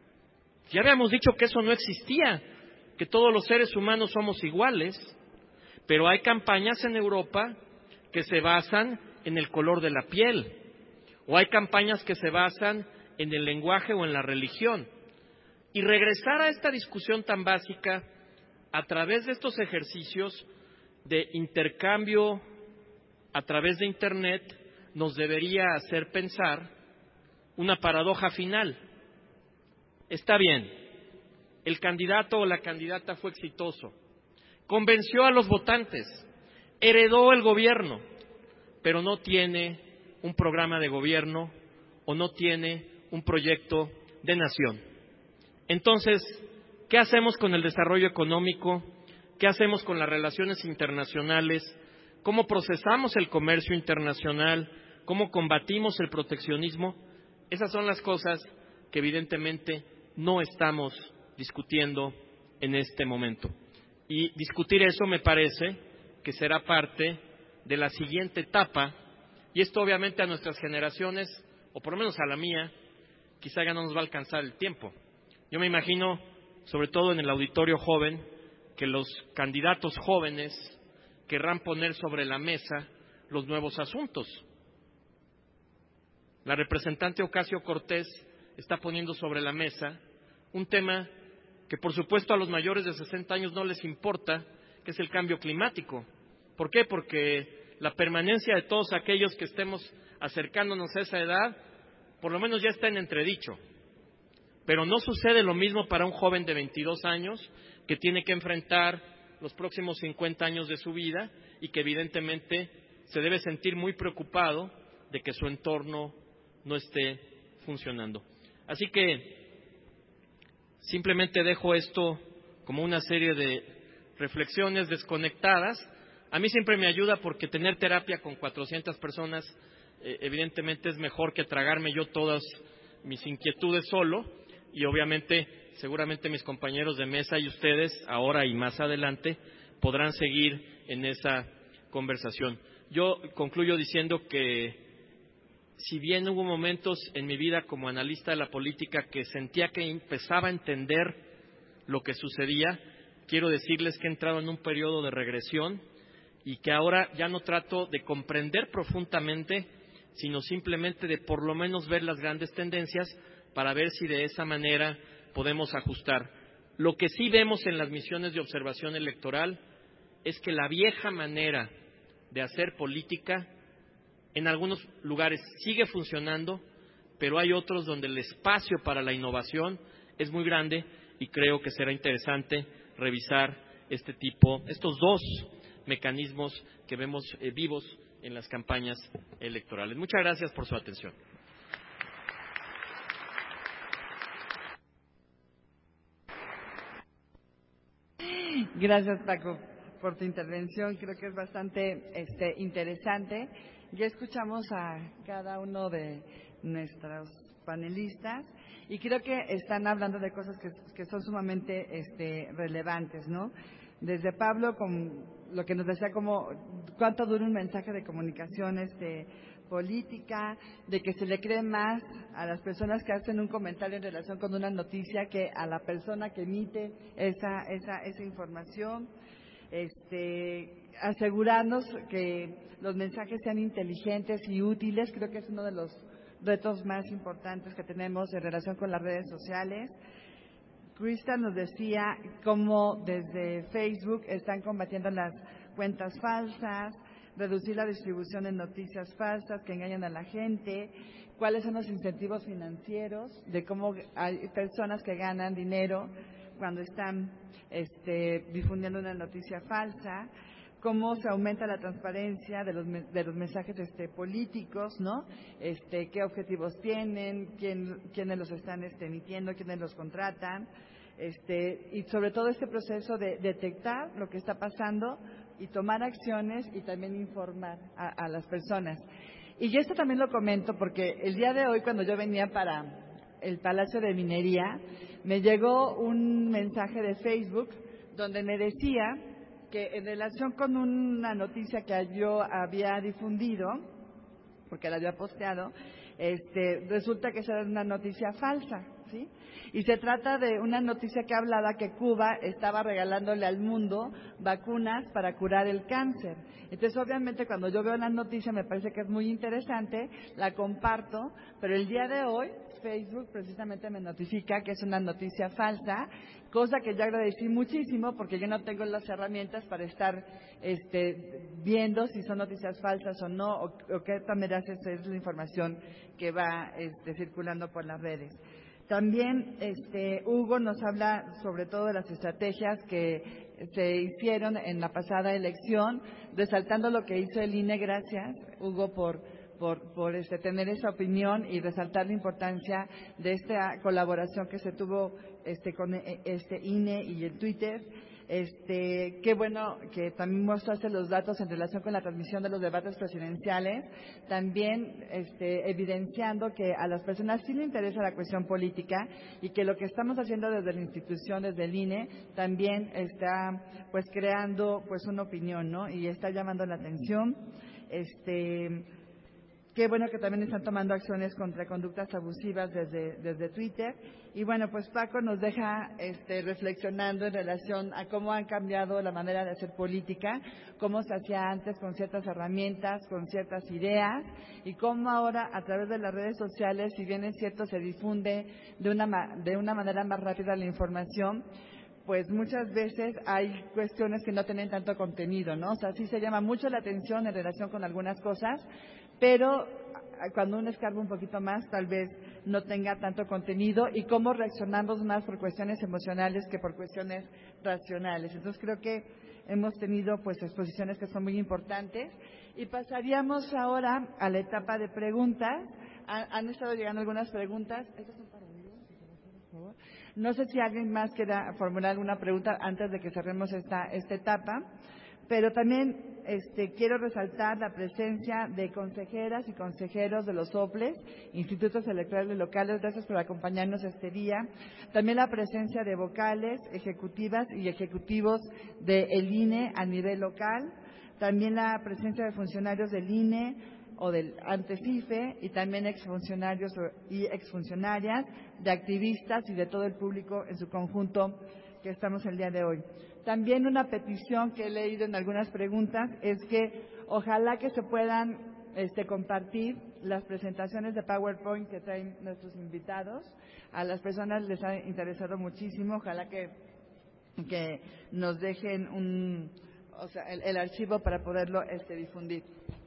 Speaker 8: Ya habíamos dicho que eso no existía, que todos los seres humanos somos iguales, pero hay campañas en Europa que se basan en el color de la piel, o hay campañas que se basan en el lenguaje o en la religión. Y regresar a esta discusión tan básica a través de estos ejercicios de intercambio a través de Internet nos debería hacer pensar una paradoja final. Está bien, el candidato o la candidata fue exitoso, convenció a los votantes, heredó el gobierno, pero no tiene un programa de gobierno o no tiene un proyecto de nación. Entonces, ¿qué hacemos con el desarrollo económico? ¿Qué hacemos con las relaciones internacionales? ¿Cómo procesamos el comercio internacional? ¿Cómo combatimos el proteccionismo? Esas son las cosas que evidentemente no estamos discutiendo en este momento. Y discutir eso me parece que será parte de la siguiente etapa, y esto obviamente a nuestras generaciones, o por lo menos a la mía, quizá ya no nos va a alcanzar el tiempo. Yo me imagino, sobre todo en el auditorio joven, que los candidatos jóvenes querrán poner sobre la mesa los nuevos asuntos. La representante Ocasio-Cortez está poniendo sobre la mesa un tema que por supuesto a los mayores de 60 años no les importa, que es el cambio climático. ¿Por qué? Porque la permanencia de todos aquellos que estemos acercándonos a esa edad, por lo menos ya está en entredicho. Pero no sucede lo mismo para un joven de 22 años que tiene que enfrentar los próximos 50 años de su vida y que evidentemente se debe sentir muy preocupado de que su entorno no esté funcionando. Así que simplemente dejo esto como una serie de reflexiones desconectadas. A mí siempre me ayuda porque tener terapia con 400 personas evidentemente es mejor que tragarme yo todas mis inquietudes solo, y obviamente seguramente mis compañeros de mesa y ustedes ahora y más adelante podrán seguir en esa conversación. Yo concluyo diciendo que si bien hubo momentos en mi vida como analista de la política que sentía que empezaba a entender lo que sucedía, quiero decirles que he entrado en un periodo de regresión y que ahora ya no trato de comprender profundamente, sino simplemente de por lo menos ver las grandes tendencias para ver si de esa manera podemos ajustar. Lo que sí vemos en las misiones de observación electoral es que la vieja manera de hacer política en algunos lugares sigue funcionando, pero hay otros donde el espacio para la innovación es muy grande y creo que será interesante revisar estos dos mecanismos que vemos vivos en las campañas electorales. Muchas gracias por su atención.
Speaker 2: Gracias, Paco, por tu intervención. Creo que es bastante interesante. Ya escuchamos a cada uno de nuestros panelistas y creo que están hablando de cosas que son sumamente relevantes, ¿no? Desde Pablo, con lo que nos decía, como cuánto dura un mensaje de comunicación política, de que se le cree más a las personas que hacen un comentario en relación con una noticia que a la persona que emite esa información. Asegurarnos que los mensajes sean inteligentes y útiles, creo que es uno de los retos más importantes que tenemos en relación con las redes sociales. Krista nos decía cómo desde Facebook están combatiendo las cuentas falsas, reducir la distribución de noticias falsas que engañan a la gente, cuáles son los incentivos financieros, de cómo hay personas que ganan dinero cuando están difundiendo una noticia falsa, cómo se aumenta la transparencia de los mensajes políticos, ¿no? Qué objetivos tienen, quiénes los están emitiendo, quiénes los contratan, y sobre todo este proceso de detectar lo que está pasando y tomar acciones y también informar a las personas. Y esto también lo comento porque el día de hoy, cuando yo venía para el Palacio de Minería, me llegó un mensaje de Facebook donde me decía que en relación con una noticia que yo había difundido, porque la había posteado, resulta que esa era una noticia falsa, ¿sí? Y se trata de una noticia que hablaba que Cuba estaba regalándole al mundo vacunas para curar el cáncer. Entonces, obviamente, cuando yo veo la noticia me parece que es muy interesante, la comparto, pero el día de hoy Facebook precisamente me notifica que es una noticia falsa, cosa que yo agradecí muchísimo porque yo no tengo las herramientas para estar viendo si son noticias falsas o no, o qué manera es la información que va circulando por las redes. También Hugo nos habla sobre todo de las estrategias que se hicieron en la pasada elección, resaltando lo que hizo el INE. Gracias, Hugo, por tener esa opinión y resaltar la importancia de esta colaboración que se tuvo con INE y el Twitter. Qué bueno que también mostraste los datos en relación con la transmisión de los debates presidenciales, también evidenciando que a las personas sí les interesa la cuestión política y que lo que estamos haciendo desde la institución, desde el INE, también está pues creando pues una opinión, ¿no? Y está llamando la atención. Qué bueno que también están tomando acciones contra conductas abusivas desde Twitter. Y bueno, pues Paco nos deja reflexionando en relación a cómo han cambiado la manera de hacer política, cómo se hacía antes con ciertas herramientas, con ciertas ideas, y cómo ahora a través de las redes sociales, si bien es cierto, se difunde de una manera más rápida la información, pues muchas veces hay cuestiones que no tienen tanto contenido, ¿no? O sea, sí se llama mucho la atención en relación con algunas cosas, pero cuando uno escarba un poquito más, tal vez no tenga tanto contenido, y cómo reaccionamos más por cuestiones emocionales que por cuestiones racionales. Entonces creo que hemos tenido pues exposiciones que son muy importantes, y pasaríamos ahora a la etapa de preguntas. Han estado llegando algunas preguntas. ¿Estas son para mí? Por favor. No sé si alguien más quiera formular alguna pregunta antes de que cerremos esta etapa, pero también quiero resaltar la presencia de consejeras y consejeros de los OPLES, Institutos Electorales Locales. Gracias por acompañarnos este día. También la presencia de vocales, ejecutivas y ejecutivos del INE a nivel local. También la presencia de funcionarios del INE o del ANTESIFE, y también exfuncionarios y exfuncionarias, de activistas y de todo el público en su conjunto que estamos el día de hoy. También una petición que he leído en algunas preguntas es que ojalá que se puedan compartir las presentaciones de PowerPoint que traen nuestros invitados. A las personas les ha interesado muchísimo. Ojalá que nos dejen el archivo para poderlo difundir.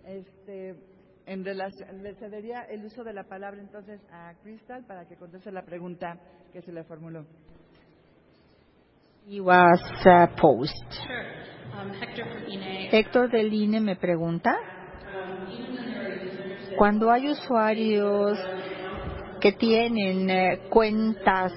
Speaker 2: Le cedería el uso de la palabra entonces a Crystal para que conteste la pregunta que se le formuló.
Speaker 5: He was posed.
Speaker 4: Sure.
Speaker 5: Héctor del INE me pregunta, cuando hay usuarios que tienen cuentas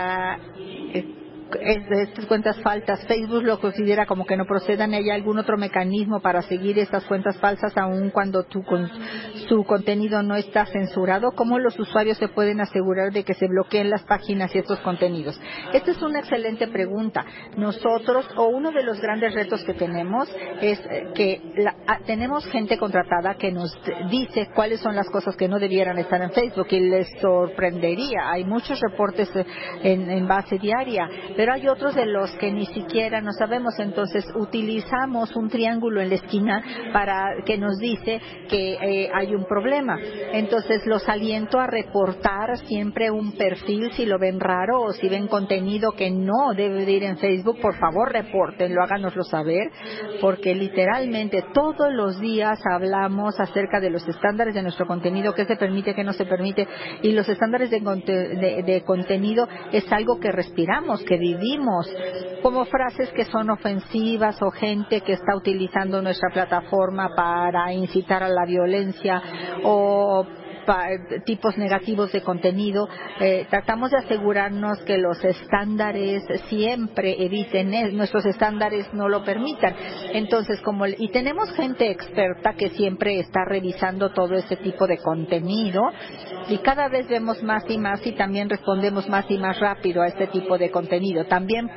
Speaker 5: estas cuentas falsas, Facebook lo considera como que no procedan. ¿Hay algún otro mecanismo para seguir estas cuentas falsas aun cuando su contenido no está censurado? ¿Cómo los usuarios se pueden asegurar de que se bloqueen las páginas y estos contenidos? Esta es una excelente pregunta. Nosotros, uno de los grandes retos que tenemos es que tenemos gente contratada que nos dice cuáles son las cosas que no debieran estar en Facebook, y les sorprendería. Hay muchos reportes en base diaria, pero hay otros de los que ni siquiera no sabemos. Entonces utilizamos un triángulo en la esquina para que nos dice que hay un problema. Entonces los aliento a reportar siempre un perfil si lo ven raro o si ven contenido que no debe de ir en Facebook. Por favor, repórtenlo, háganoslo saber, porque literalmente todos los días hablamos acerca de los estándares de nuestro contenido, qué se permite, qué no se permite, y los estándares de contenido es algo que respiramos, que vivimos, como frases que son ofensivas o gente que está utilizando nuestra plataforma para incitar a la violencia o tipos negativos de contenido. Tratamos de asegurarnos que los estándares siempre eviten, nuestros estándares no lo permitan. Entonces, y tenemos gente experta que siempre está revisando todo ese tipo de contenido, y cada vez vemos más y más, y también respondemos más y más rápido a este tipo de contenido. También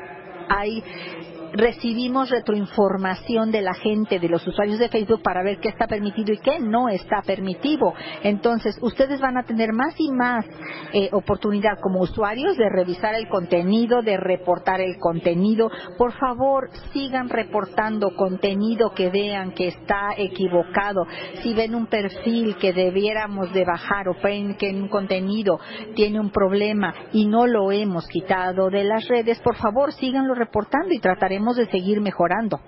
Speaker 5: recibimos retroinformación de la gente, de los usuarios de Facebook, para ver qué está permitido y qué no está permitido. Entonces, ustedes van a tener más y más oportunidad como usuarios de revisar el contenido, de reportar el contenido. Por favor, sigan reportando contenido que vean que está equivocado. Si ven un perfil que debiéramos de bajar, o ven que un contenido tiene un problema y no lo hemos quitado de las redes, por favor, síganlo reportando y trataremos de seguir mejorando.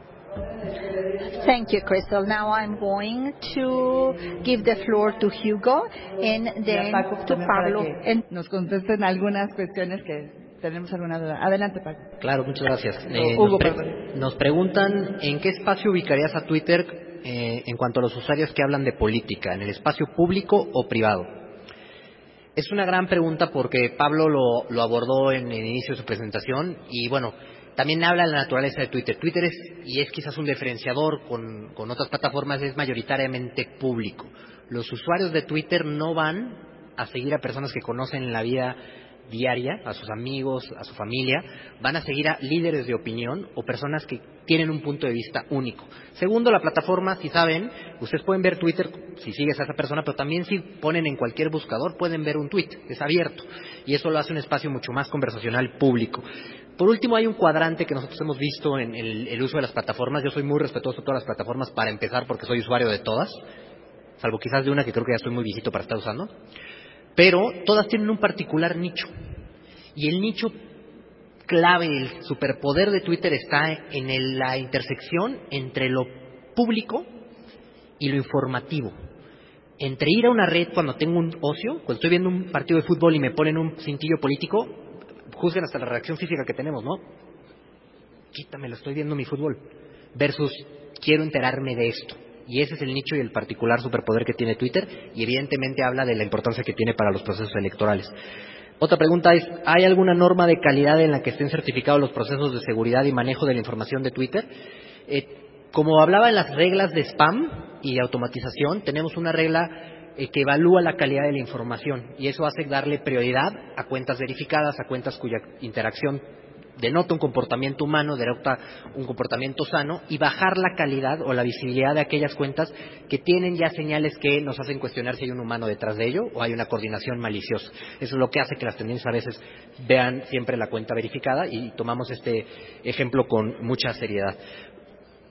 Speaker 5: Thank you, Crystal. Now I'm going to give the floor to Hugo and then to Pablo.
Speaker 2: Nos contesten algunas cuestiones que tenemos alguna duda. Adelante, Paco.
Speaker 7: Claro, muchas gracias.
Speaker 2: Hugo,
Speaker 7: nos preguntan en qué espacio ubicarías a Twitter en cuanto a los usuarios que hablan de política, ¿en el espacio público o privado? Es una gran pregunta porque Pablo lo abordó en el inicio de su presentación, y bueno, también habla de la naturaleza de Twitter. Twitter es quizás un diferenciador con otras plataformas, es mayoritariamente público. Los usuarios de Twitter no van a seguir a personas que conocen en la vida diaria, a sus amigos, a su familia, van a seguir a líderes de opinión o personas que tienen un punto de vista único. Segundo, la plataforma, si saben, ustedes pueden ver Twitter si sigues a esa persona, pero también si ponen en cualquier buscador pueden ver un tweet, es abierto, y eso lo hace un espacio mucho más conversacional, público. Por último, hay un cuadrante que nosotros hemos visto en el uso de las plataformas. Yo soy muy respetuoso de todas las plataformas para empezar, porque soy usuario de todas, salvo quizás de una que creo que ya estoy muy viejito para estar usando, pero todas tienen un particular nicho, y el nicho clave, el superpoder de Twitter está en la intersección entre lo público y lo informativo. Entre ir a una red cuando tengo un ocio, cuando estoy viendo un partido de fútbol y me ponen un cintillo político, juzguen hasta la reacción física que tenemos, ¿no? Quítamelo, estoy viendo mi fútbol. Versus, quiero enterarme de esto. Y ese es el nicho y el particular superpoder que tiene Twitter, y evidentemente habla de la importancia que tiene para los procesos electorales. Otra pregunta es, ¿hay alguna norma de calidad en la que estén certificados los procesos de seguridad y manejo de la información de Twitter? Como hablaba en las reglas de spam y de automatización, tenemos una regla que evalúa la calidad de la información, y eso hace darle prioridad a cuentas verificadas, a cuentas cuya interacción denota un comportamiento humano, denota un comportamiento sano, y bajar la calidad o la visibilidad de aquellas cuentas que tienen ya señales que nos hacen cuestionar si hay un humano detrás de ello o hay una coordinación maliciosa. Eso es lo que hace que las tendencias a veces vean siempre la cuenta verificada, y tomamos este ejemplo con mucha seriedad.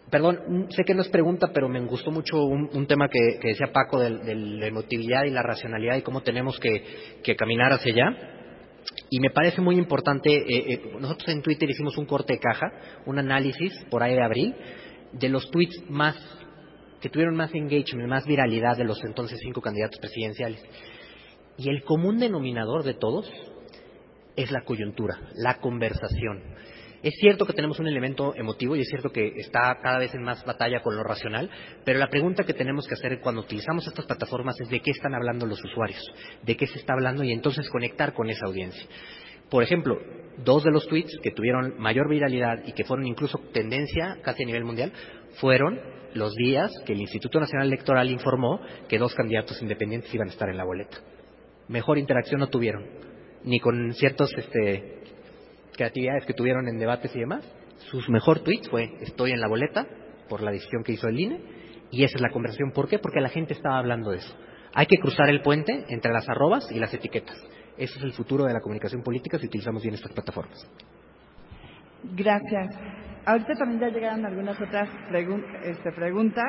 Speaker 7: Perdón, sé que no es pregunta, pero me gustó mucho un tema que decía Paco de la emotividad y la racionalidad y cómo tenemos que caminar hacia allá. Y me parece muy importante, nosotros en Twitter hicimos un corte de caja, un análisis por ahí de abril, de los tweets que tuvieron más engagement, más viralidad de los entonces 5 candidatos presidenciales. Y el común denominador de todos es la coyuntura, la conversación. Es cierto que tenemos un elemento emotivo y es cierto que está cada vez en más batalla con lo racional, pero la pregunta que tenemos que hacer cuando utilizamos estas plataformas es de qué están hablando los usuarios, de qué se está hablando y entonces conectar con esa audiencia. Por ejemplo, 2 de los tweets que tuvieron mayor viralidad y que fueron incluso tendencia casi a nivel mundial fueron los días que el Instituto Nacional Electoral informó que 2 candidatos independientes iban a estar en la boleta. Mejor interacción no tuvieron, ni con ciertos creatividades que tuvieron en debates y demás. Su mejor tweet fue: estoy en la boleta por la decisión que hizo el INE, y esa es la conversación. ¿Por qué? Porque la gente estaba hablando de eso. Hay que cruzar el puente entre las arrobas y las etiquetas. Ese es el futuro de la comunicación política si utilizamos bien estas plataformas.
Speaker 2: Gracias. Ahorita también ya llegaron algunas otras preguntas.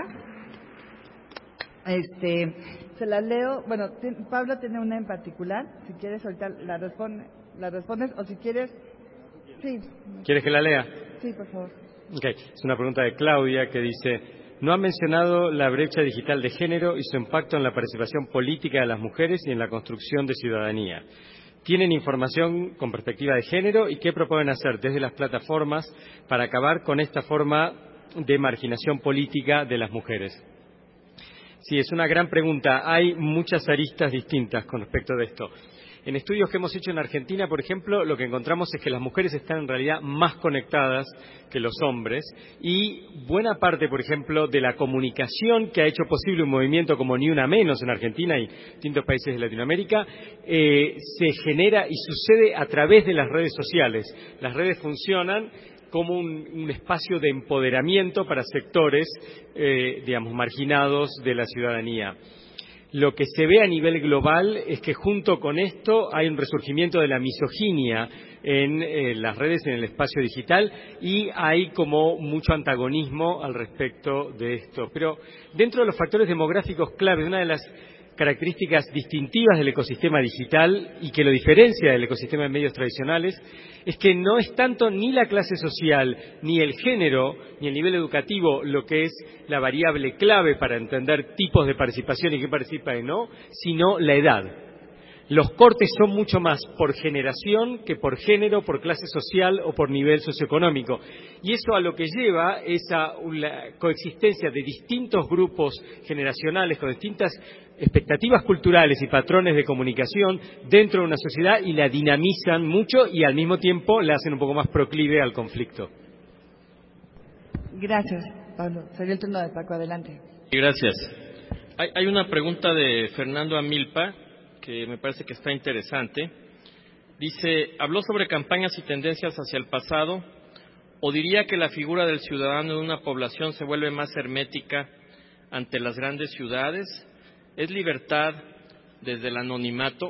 Speaker 2: Se las leo. Bueno, Pablo tiene una en particular. Si quieres ahorita la respondes, o si quieres... Sí.
Speaker 3: ¿Quieres que la lea?
Speaker 2: Sí, por favor.
Speaker 3: Okay. Es una pregunta de Claudia que dice: no han mencionado la brecha digital de género y su impacto en la participación política de las mujeres y en la construcción de ciudadanía. ¿Tienen información con perspectiva de género y qué proponen hacer desde las plataformas para acabar con esta forma de marginación política de las mujeres? Sí, es una gran pregunta. Hay muchas aristas distintas con respecto de esto. En estudios que hemos hecho en Argentina, por ejemplo, lo que encontramos es que las mujeres están en realidad más conectadas que los hombres, y buena parte, por ejemplo, de la comunicación que ha hecho posible un movimiento como Ni Una Menos en Argentina y distintos países de Latinoamérica se genera y sucede a través de las redes sociales. Las redes funcionan como un espacio de empoderamiento para sectores, marginados de la ciudadanía. Lo que se ve a nivel global es que junto con esto hay un resurgimiento de la misoginia en las redes, en el espacio digital, y hay como mucho antagonismo al respecto de esto. Pero dentro de los factores demográficos clave, una de las características distintivas del ecosistema digital y que lo diferencia del ecosistema de medios tradicionales es que no es tanto ni la clase social, ni el género, ni el nivel educativo lo que es la variable clave para entender tipos de participación y qué participa y no, sino la edad. Los cortes son mucho más por generación que por género, por clase social o por nivel socioeconómico. Y eso a lo que lleva es a la coexistencia de distintos grupos generacionales con distintas expectativas culturales y patrones de comunicación dentro de una sociedad y la dinamizan mucho y al mismo tiempo la hacen un poco más proclive al conflicto.
Speaker 2: Gracias, Pablo. Sería el turno de Paco, adelante.
Speaker 8: Gracias. Hay una pregunta de Fernando Amilpa que me parece que está interesante. Dice: habló sobre campañas y tendencias hacia el pasado, o diría que la figura del ciudadano de una población se vuelve más hermética ante las grandes ciudades. ¿Es libertad desde el anonimato?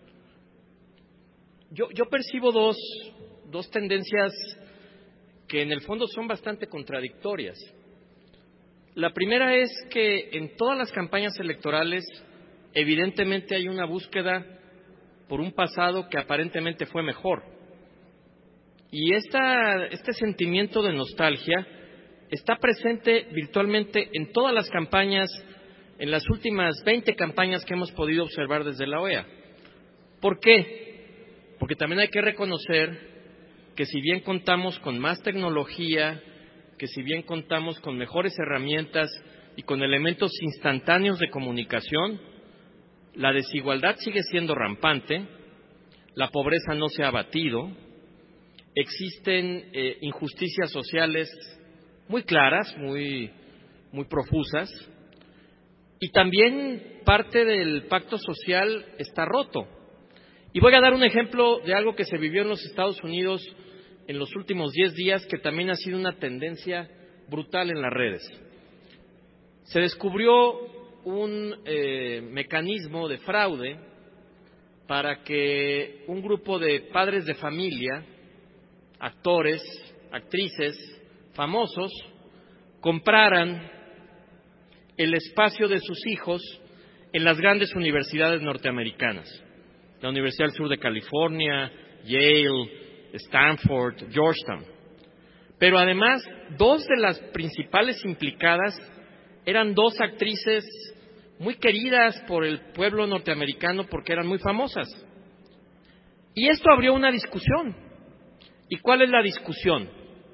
Speaker 8: Yo percibo dos tendencias que en el fondo son bastante contradictorias. La primera es que en todas las campañas electorales evidentemente hay una búsqueda por un pasado que aparentemente fue mejor. Y este sentimiento de nostalgia está presente virtualmente en todas las campañas, en las últimas 20 campañas que hemos podido observar desde la OEA. ¿Por qué? Porque también hay que reconocer que si bien contamos con más tecnología, que si bien contamos con mejores herramientas y con elementos instantáneos de comunicación, la desigualdad sigue siendo rampante, la pobreza no se ha abatido, existen injusticias sociales muy claras, muy profusas, y también parte del pacto social está roto. Y voy a dar un ejemplo de algo que se vivió en los Estados Unidos en los últimos 10 días, que también ha sido una tendencia brutal en las redes. Se descubrió un mecanismo de fraude para que un grupo de padres de familia, actores, actrices, famosos, compraran el espacio de sus hijos en las grandes universidades norteamericanas, la Universidad del Sur de California, Yale, Stanford, Georgetown. Pero además, dos de las principales implicadas eran dos actrices muy queridas por el pueblo norteamericano porque eran muy famosas. Y esto abrió una discusión. ¿Y cuál es la discusión?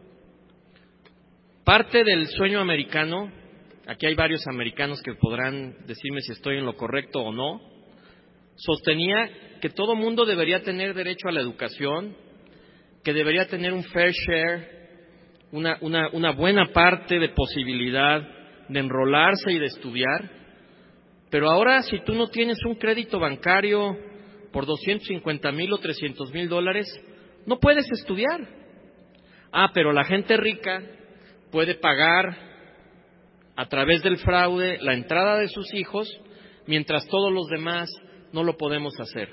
Speaker 8: Parte del sueño americano, aquí hay varios americanos que podrán decirme si estoy en lo correcto o no, sostenía que todo mundo debería tener derecho a la educación, que debería tener un fair share, una buena parte de posibilidad de enrolarse y de estudiar. Pero ahora, si tú no tienes un crédito bancario por $250,000 o $300,000, no puedes estudiar. Pero la gente rica puede pagar a través del fraude la entrada de sus hijos, mientras todos los demás no lo podemos hacer.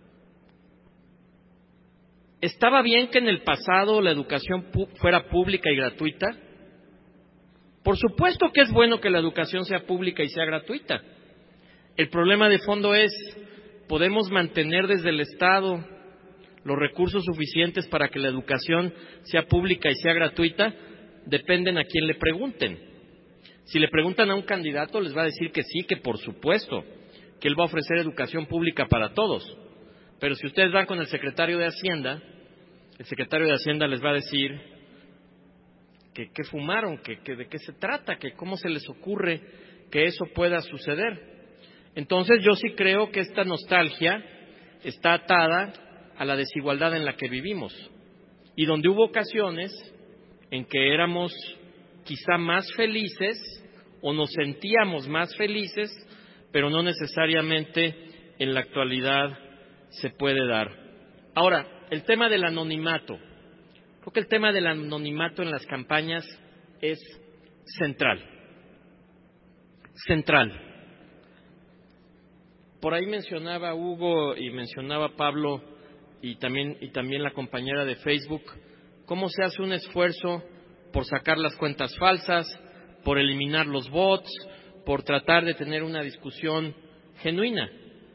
Speaker 8: ¿Estaba bien que en el pasado la educación fuera pública y gratuita? Por supuesto que es bueno que la educación sea pública y sea gratuita. El problema de fondo es, ¿podemos mantener desde el Estado los recursos suficientes para que la educación sea pública y sea gratuita? Dependen a quién le pregunten. Si le preguntan a un candidato, les va a decir que sí, que por supuesto, que él va a ofrecer educación pública para todos. Pero si ustedes van con el secretario de Hacienda, el secretario de Hacienda les va a decir que fumaron, que de qué se trata, que cómo se les ocurre que eso pueda suceder. Entonces yo sí creo que esta nostalgia está atada a la desigualdad en la que vivimos y donde hubo ocasiones en que éramos quizá más felices o nos sentíamos más felices, pero no necesariamente en la actualidad se puede dar. Ahora, el tema del anonimato. Creo que el tema del anonimato en las campañas es central. Central. Por ahí mencionaba Hugo y mencionaba Pablo y también la compañera de Facebook, cómo se hace un esfuerzo por sacar las cuentas falsas, por eliminar los bots, por tratar de tener una discusión genuina.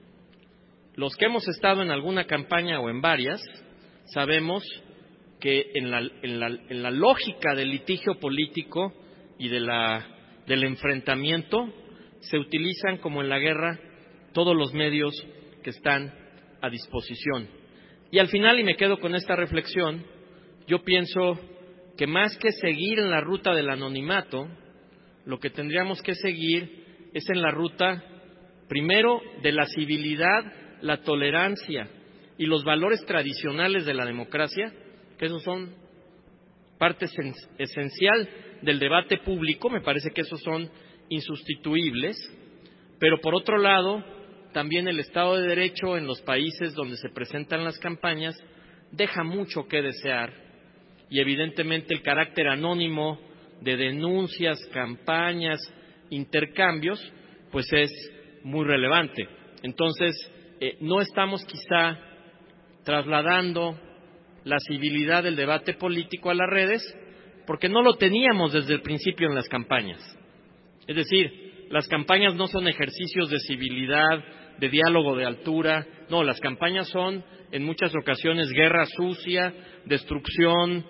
Speaker 8: Los que hemos estado en alguna campaña o en varias, sabemos que en la lógica del litigio político y del enfrentamiento se utilizan, como en la guerra, todos los medios que están a disposición. Y al final, y me quedo con esta reflexión, yo pienso que más que seguir en la ruta del anonimato, lo que tendríamos que seguir es en la ruta, primero, de la civilidad, la tolerancia y los valores tradicionales de la democracia, que esos son parte esencial del debate público, me parece que esos son insustituibles, pero por otro lado, también el Estado de Derecho en los países donde se presentan las campañas deja mucho que desear y evidentemente el carácter anónimo de denuncias, campañas, intercambios, pues es muy relevante. Entonces, no estamos quizá trasladando la civilidad del debate político a las redes porque no lo teníamos desde el principio en las campañas. Es decir, las campañas no son ejercicios de civilidad, de diálogo de altura, no, las campañas son en muchas ocasiones guerra sucia, destrucción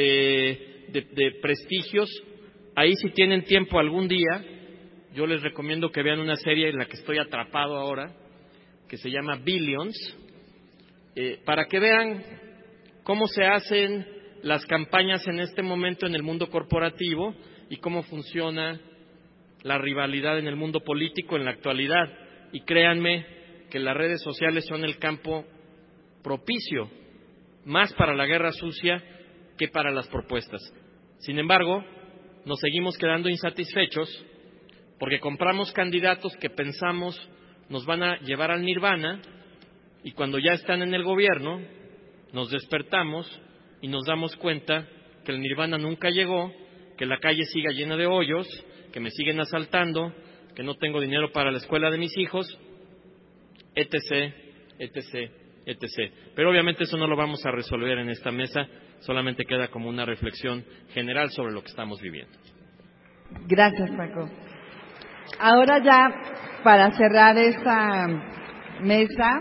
Speaker 8: de prestigios. Ahí, si tienen tiempo algún día, yo les recomiendo que vean una serie en la que estoy atrapado ahora, que se llama Billions, para que vean cómo se hacen las campañas en este momento en el mundo corporativo y cómo funciona la rivalidad en el mundo político en la actualidad. Y créanme que las redes sociales son el campo propicio más para la guerra sucia que para las propuestas. Sin embargo, nos seguimos quedando insatisfechos porque compramos candidatos que pensamos nos van a llevar al nirvana y cuando ya están en el gobierno nos despertamos y nos damos cuenta que el nirvana nunca llegó, que la calle sigue llena de hoyos, que me siguen asaltando, que no tengo dinero para la escuela de mis hijos, etc., etc., etc. Pero obviamente eso no lo vamos a resolver en esta mesa, solamente queda como una reflexión general sobre lo que estamos viviendo.
Speaker 2: Gracias, Paco. Ahora ya, para cerrar esta mesa,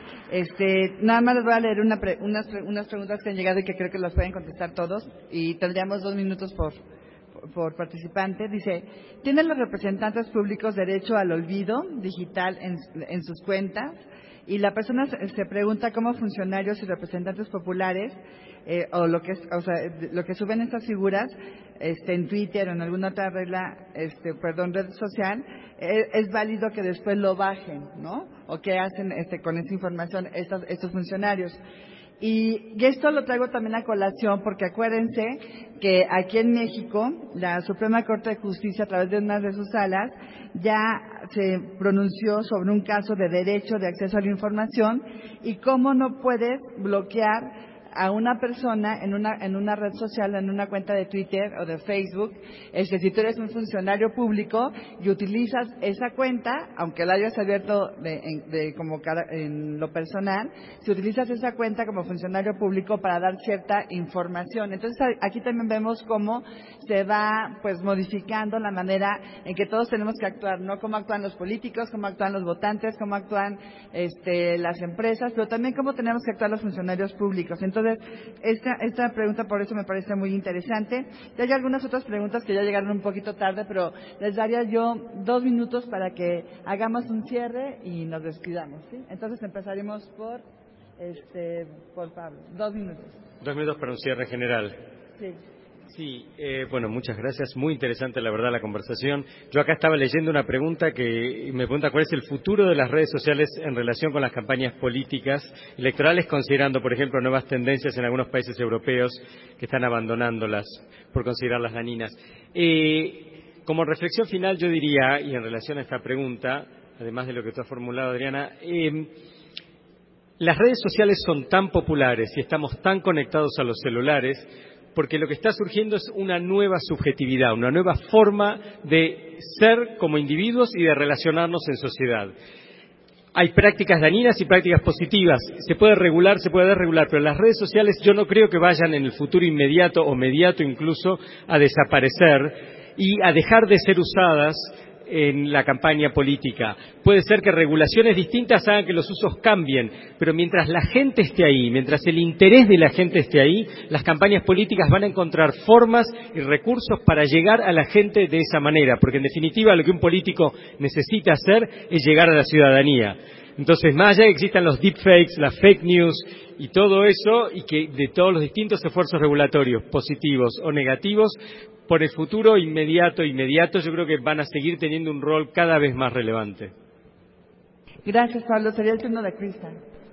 Speaker 2: nada más les voy a leer unas preguntas que han llegado y que creo que las pueden contestar todos, y tendríamos 2 minutos por participante. Dice, ¿tienen los representantes públicos derecho al olvido digital en sus cuentas? Y la persona se pregunta cómo funcionarios y representantes populares lo que suben estas figuras en Twitter o en alguna otra red social, es válido que después lo bajen, ¿no? O qué hacen con esa información estos funcionarios. Y esto lo traigo también a colación porque acuérdense que aquí en México la Suprema Corte de Justicia, a través de una de sus salas, ya se pronunció sobre un caso de derecho de acceso a la información y cómo no puedes bloquear a una persona en una red social, en una cuenta de Twitter o de Facebook. Si tú eres un funcionario público y utilizas esa cuenta, aunque la hayas abierto en lo personal, si utilizas esa cuenta como funcionario público para dar cierta información. Entonces aquí también vemos cómo se va pues modificando la manera en que todos tenemos que actuar, ¿no? Cómo actúan los políticos, cómo actúan los votantes, cómo actúan las empresas, pero también cómo tenemos que actuar los funcionarios públicos. Entonces, esta pregunta por eso me parece muy interesante. Y hay algunas otras preguntas que ya llegaron un poquito tarde, pero les daría yo 2 minutos para que hagamos un cierre y nos despidamos, ¿sí? Entonces empezaremos por Pablo. 2 minutos.
Speaker 3: 2 minutos para un cierre general.
Speaker 2: Sí.
Speaker 3: Sí, bueno, muchas gracias. Muy interesante, la verdad, la conversación. Yo acá estaba leyendo una pregunta que me pregunta cuál es el futuro de las redes sociales en relación con las campañas políticas electorales, considerando, por ejemplo, nuevas tendencias en algunos países europeos que están abandonándolas por considerarlas dañinas. Como reflexión final, yo diría, y en relación a esta pregunta, además de lo que tú has formulado, Adriana, las redes sociales son tan populares y estamos tan conectados a los celulares porque lo que está surgiendo es una nueva subjetividad, una nueva forma de ser como individuos y de relacionarnos en sociedad. Hay prácticas dañinas y prácticas positivas. Se puede regular, se puede desregular, pero las redes sociales yo no creo que vayan en el futuro inmediato o mediato incluso a desaparecer y a dejar de ser usadas en la campaña política. Puede ser que regulaciones distintas hagan que los usos cambien, pero mientras la gente esté ahí, mientras el interés de la gente esté ahí, las campañas políticas van a encontrar formas y recursos para llegar a la gente de esa manera, porque en definitiva lo que un político necesita hacer es llegar a la ciudadanía. Entonces, más allá de que existan los deepfakes, las fake news y todo eso, y que de todos los distintos esfuerzos regulatorios, positivos o negativos, por el futuro inmediato, yo creo que van a seguir teniendo un rol cada vez más relevante.
Speaker 2: Gracias, Pablo. Sería el turno de Krista.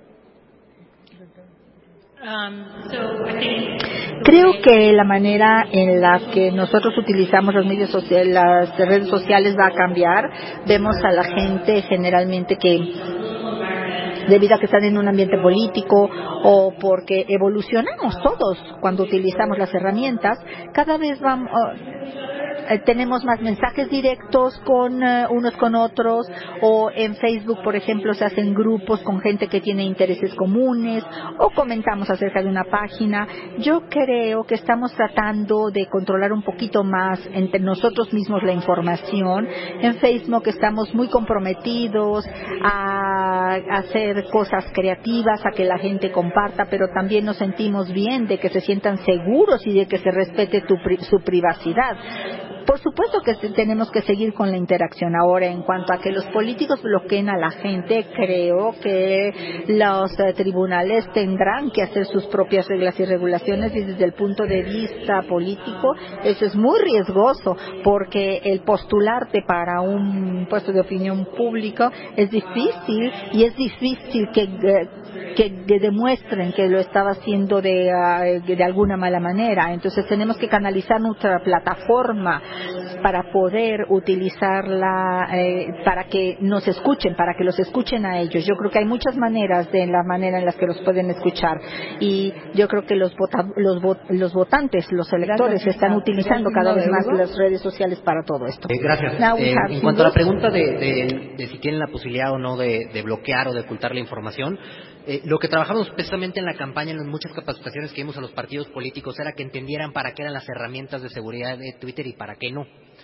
Speaker 5: Creo que la manera en la que nosotros utilizamos los medios sociales, las redes sociales va a cambiar. Vemos a la gente generalmente que, debido a que están en un ambiente político o porque evolucionamos todos cuando utilizamos las herramientas, cada vez tenemos más mensajes directos con unos con otros, o en Facebook, por ejemplo, se hacen grupos con gente que tiene intereses comunes, o comentamos acerca de una página. Yo creo que estamos tratando de controlar un poquito más entre nosotros mismos la información. En Facebook estamos muy comprometidos a hacer cosas creativas, a que la gente comparta, pero también nos sentimos bien de que se sientan seguros y de que se respete su privacidad. Por supuesto que tenemos que seguir con la interacción. Ahora, en cuanto a que los políticos bloqueen a la gente, creo que los tribunales tendrán que hacer sus propias reglas y regulaciones, y desde el punto de vista político eso es muy riesgoso, porque el postularte para un puesto de opinión pública es difícil, y es difícil que demuestren que lo estaba haciendo de alguna mala manera. Entonces tenemos que canalizar nuestra plataforma para poder utilizarla para que nos escuchen, para que los escuchen a ellos. Yo creo que hay muchas maneras de la manera en las que los pueden escuchar, y yo creo que los votantes, los electores, están utilizando cada vez más las redes sociales para todo esto.
Speaker 7: Gracias. En cuanto a la pregunta de si tienen la posibilidad o no de bloquear o de ocultar la información, lo que trabajamos precisamente en la campaña, en muchas capacitaciones que dimos a los partidos políticos, era que entendieran para qué eran las herramientas de seguridad de Twitter y para qué no.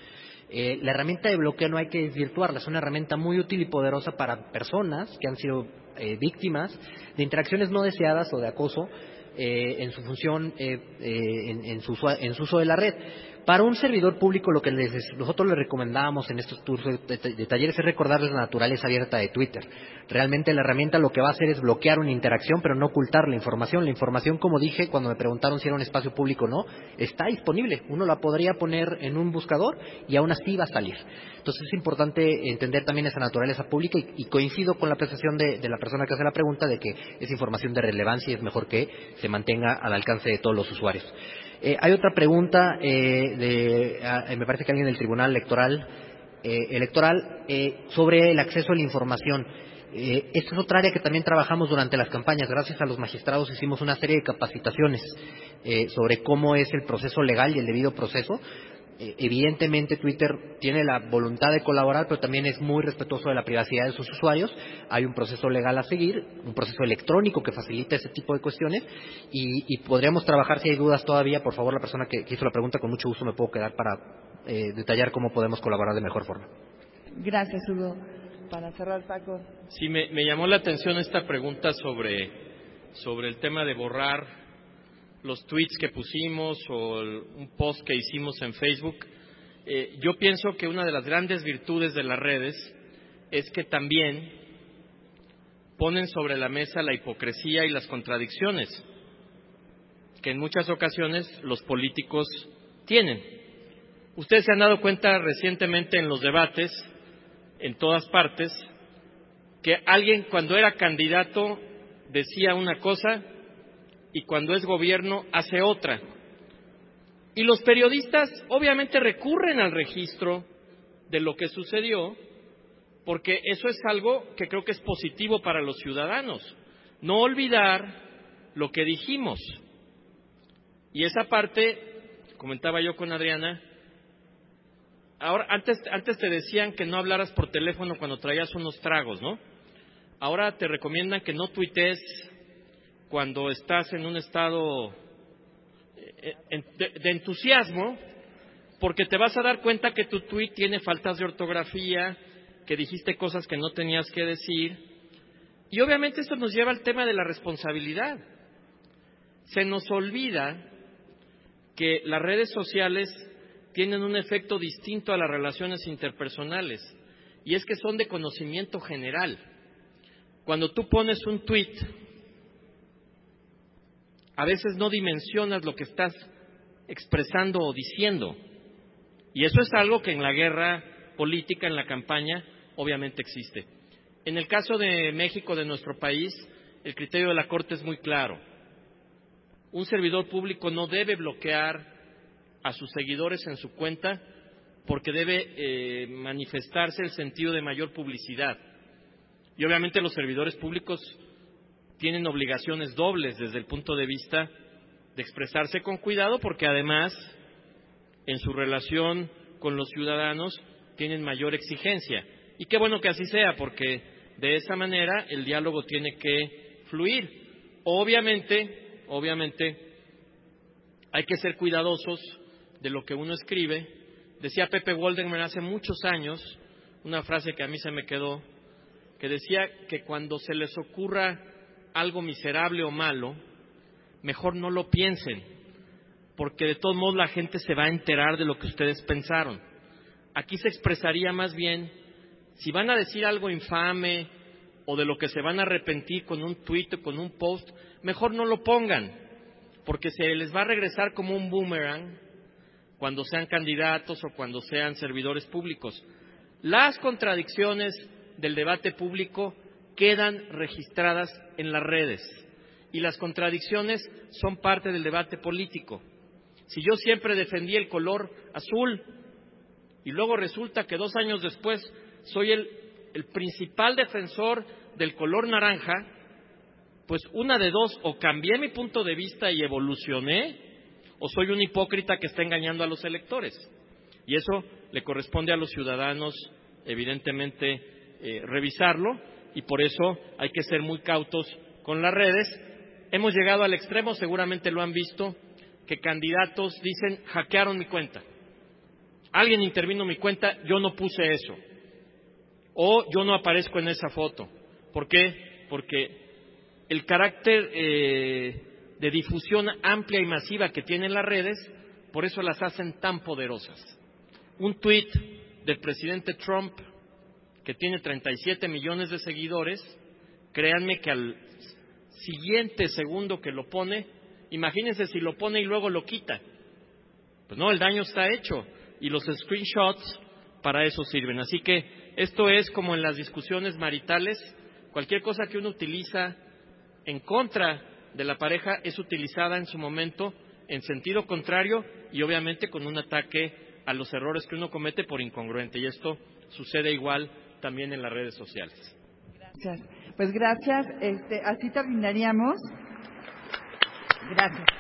Speaker 7: La herramienta de bloqueo no hay que desvirtuarla, es una herramienta muy útil y poderosa para personas que han sido víctimas de interacciones no deseadas o de acoso en su función, en su uso de la red. Para un servidor público, lo que nosotros les recomendábamos en estos cursos de talleres es recordarles la naturaleza abierta de Twitter. Realmente la herramienta lo que va a hacer es bloquear una interacción, pero no ocultar la información. La información, como dije, cuando me preguntaron si era un espacio público o no, está disponible. Uno la podría poner en un buscador y aún así va a salir. Entonces es importante entender también esa naturaleza pública y coincido con la apreciación de la persona que hace la pregunta de que es información de relevancia y es mejor que se mantenga al alcance de todos los usuarios. Hay otra pregunta me parece que alguien del Tribunal Electoral sobre el acceso a la información. Esta es otra área que también trabajamos durante las campañas. Gracias a los magistrados hicimos una serie de capacitaciones sobre cómo es el proceso legal y el debido proceso. Evidentemente Twitter tiene la voluntad de colaborar, pero también es muy respetuoso de la privacidad de sus usuarios. Hay un proceso legal a seguir, un proceso electrónico que facilita ese tipo de cuestiones y podríamos trabajar. Si hay dudas todavía, por favor, la persona que hizo la pregunta, con mucho gusto me puedo quedar para detallar cómo podemos colaborar de mejor forma.
Speaker 2: Gracias, Hugo. Para cerrar, Paco.
Speaker 8: Sí, me llamó la atención esta pregunta sobre el tema de borrar los tweets que pusimos o un post que hicimos en Facebook. Yo pienso que una de las grandes virtudes de las redes es que también ponen sobre la mesa la hipocresía y las contradicciones que en muchas ocasiones los políticos tienen. Ustedes se han dado cuenta recientemente en los debates, en todas partes, que alguien cuando era candidato decía una cosa y cuando es gobierno hace otra. Y los periodistas obviamente recurren al registro de lo que sucedió, porque eso es algo que creo que es positivo para los ciudadanos. No olvidar lo que dijimos. Y esa parte, comentaba yo con Adriana, ahora antes te decían que no hablaras por teléfono cuando traías unos tragos, ¿no? Ahora te recomiendan que no tuitees cuando estás en un estado de entusiasmo, porque te vas a dar cuenta que tu tuit tiene faltas de ortografía, que dijiste cosas que no tenías que decir, y obviamente esto nos lleva al tema de la responsabilidad. Se nos olvida que las redes sociales tienen un efecto distinto a las relaciones interpersonales, y es que son de conocimiento general. Cuando tú pones un tuit, a veces no dimensionas lo que estás expresando o diciendo. Y eso es algo que en la guerra política, en la campaña, obviamente existe. En el caso de México, de nuestro país, el criterio de la Corte es muy claro. Un servidor público no debe bloquear a sus seguidores en su cuenta porque debe manifestarse el sentido de mayor publicidad. Y obviamente los servidores públicos tienen obligaciones dobles desde el punto de vista de expresarse con cuidado, porque además en su relación con los ciudadanos tienen mayor exigencia. Y qué bueno que así sea, porque de esa manera el diálogo tiene que fluir. Obviamente hay que ser cuidadosos de lo que uno escribe. Decía Pepe Woldenman hace muchos años, una frase que a mí se me quedó, que decía que cuando se les ocurra algo miserable o malo, mejor no lo piensen, porque de todos modos la gente se va a enterar de lo que ustedes pensaron. Aquí se expresaría más bien, si van a decir algo infame o de lo que se van a arrepentir con un tuit o con un post, mejor no lo pongan, porque se les va a regresar como un boomerang cuando sean candidatos o cuando sean servidores públicos. Las contradicciones del debate público quedan registradas en las redes y las contradicciones son parte del debate político. Si yo siempre defendí el color azul y luego resulta que 2 años después soy el principal defensor del color naranja, pues una de dos, o cambié mi punto de vista y evolucioné, o soy un hipócrita que está engañando a los electores. Y eso le corresponde a los ciudadanos, evidentemente, revisarlo, y por eso hay que ser muy cautos con las redes. Hemos llegado al extremo, seguramente lo han visto, que candidatos dicen hackearon mi cuenta. Alguien intervino mi cuenta, yo no puse eso. O yo no aparezco en esa foto. ¿Por qué? Porque el carácter de difusión amplia y masiva que tienen las redes, por eso las hacen tan poderosas. Un tuit del presidente Trump, que tiene 37 millones de seguidores, créanme que al siguiente segundo que lo pone, imagínense si lo pone y luego lo quita. Pues no, el daño está hecho. Y los screenshots para eso sirven. Así que esto es como en las discusiones maritales, cualquier cosa que uno utiliza en contra de la pareja es utilizada en su momento en sentido contrario y obviamente con un ataque a los errores que uno comete por incongruente. Y esto sucede igual también en las redes sociales.
Speaker 2: Gracias. Pues gracias. Así terminaríamos. Gracias.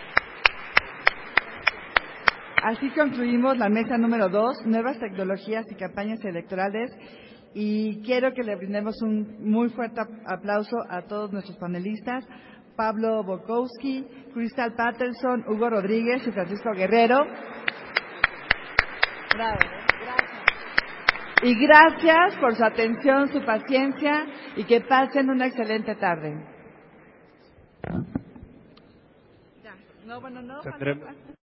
Speaker 2: Así concluimos la mesa número 2, nuevas tecnologías y campañas electorales. Y quiero que le brindemos un muy fuerte aplauso a todos nuestros panelistas, Pablo Bokowski, Crystal Patterson, Hugo Rodríguez y Francisco Guerrero. Bravo, gracias. Y gracias por su atención, su paciencia y que pasen una excelente tarde.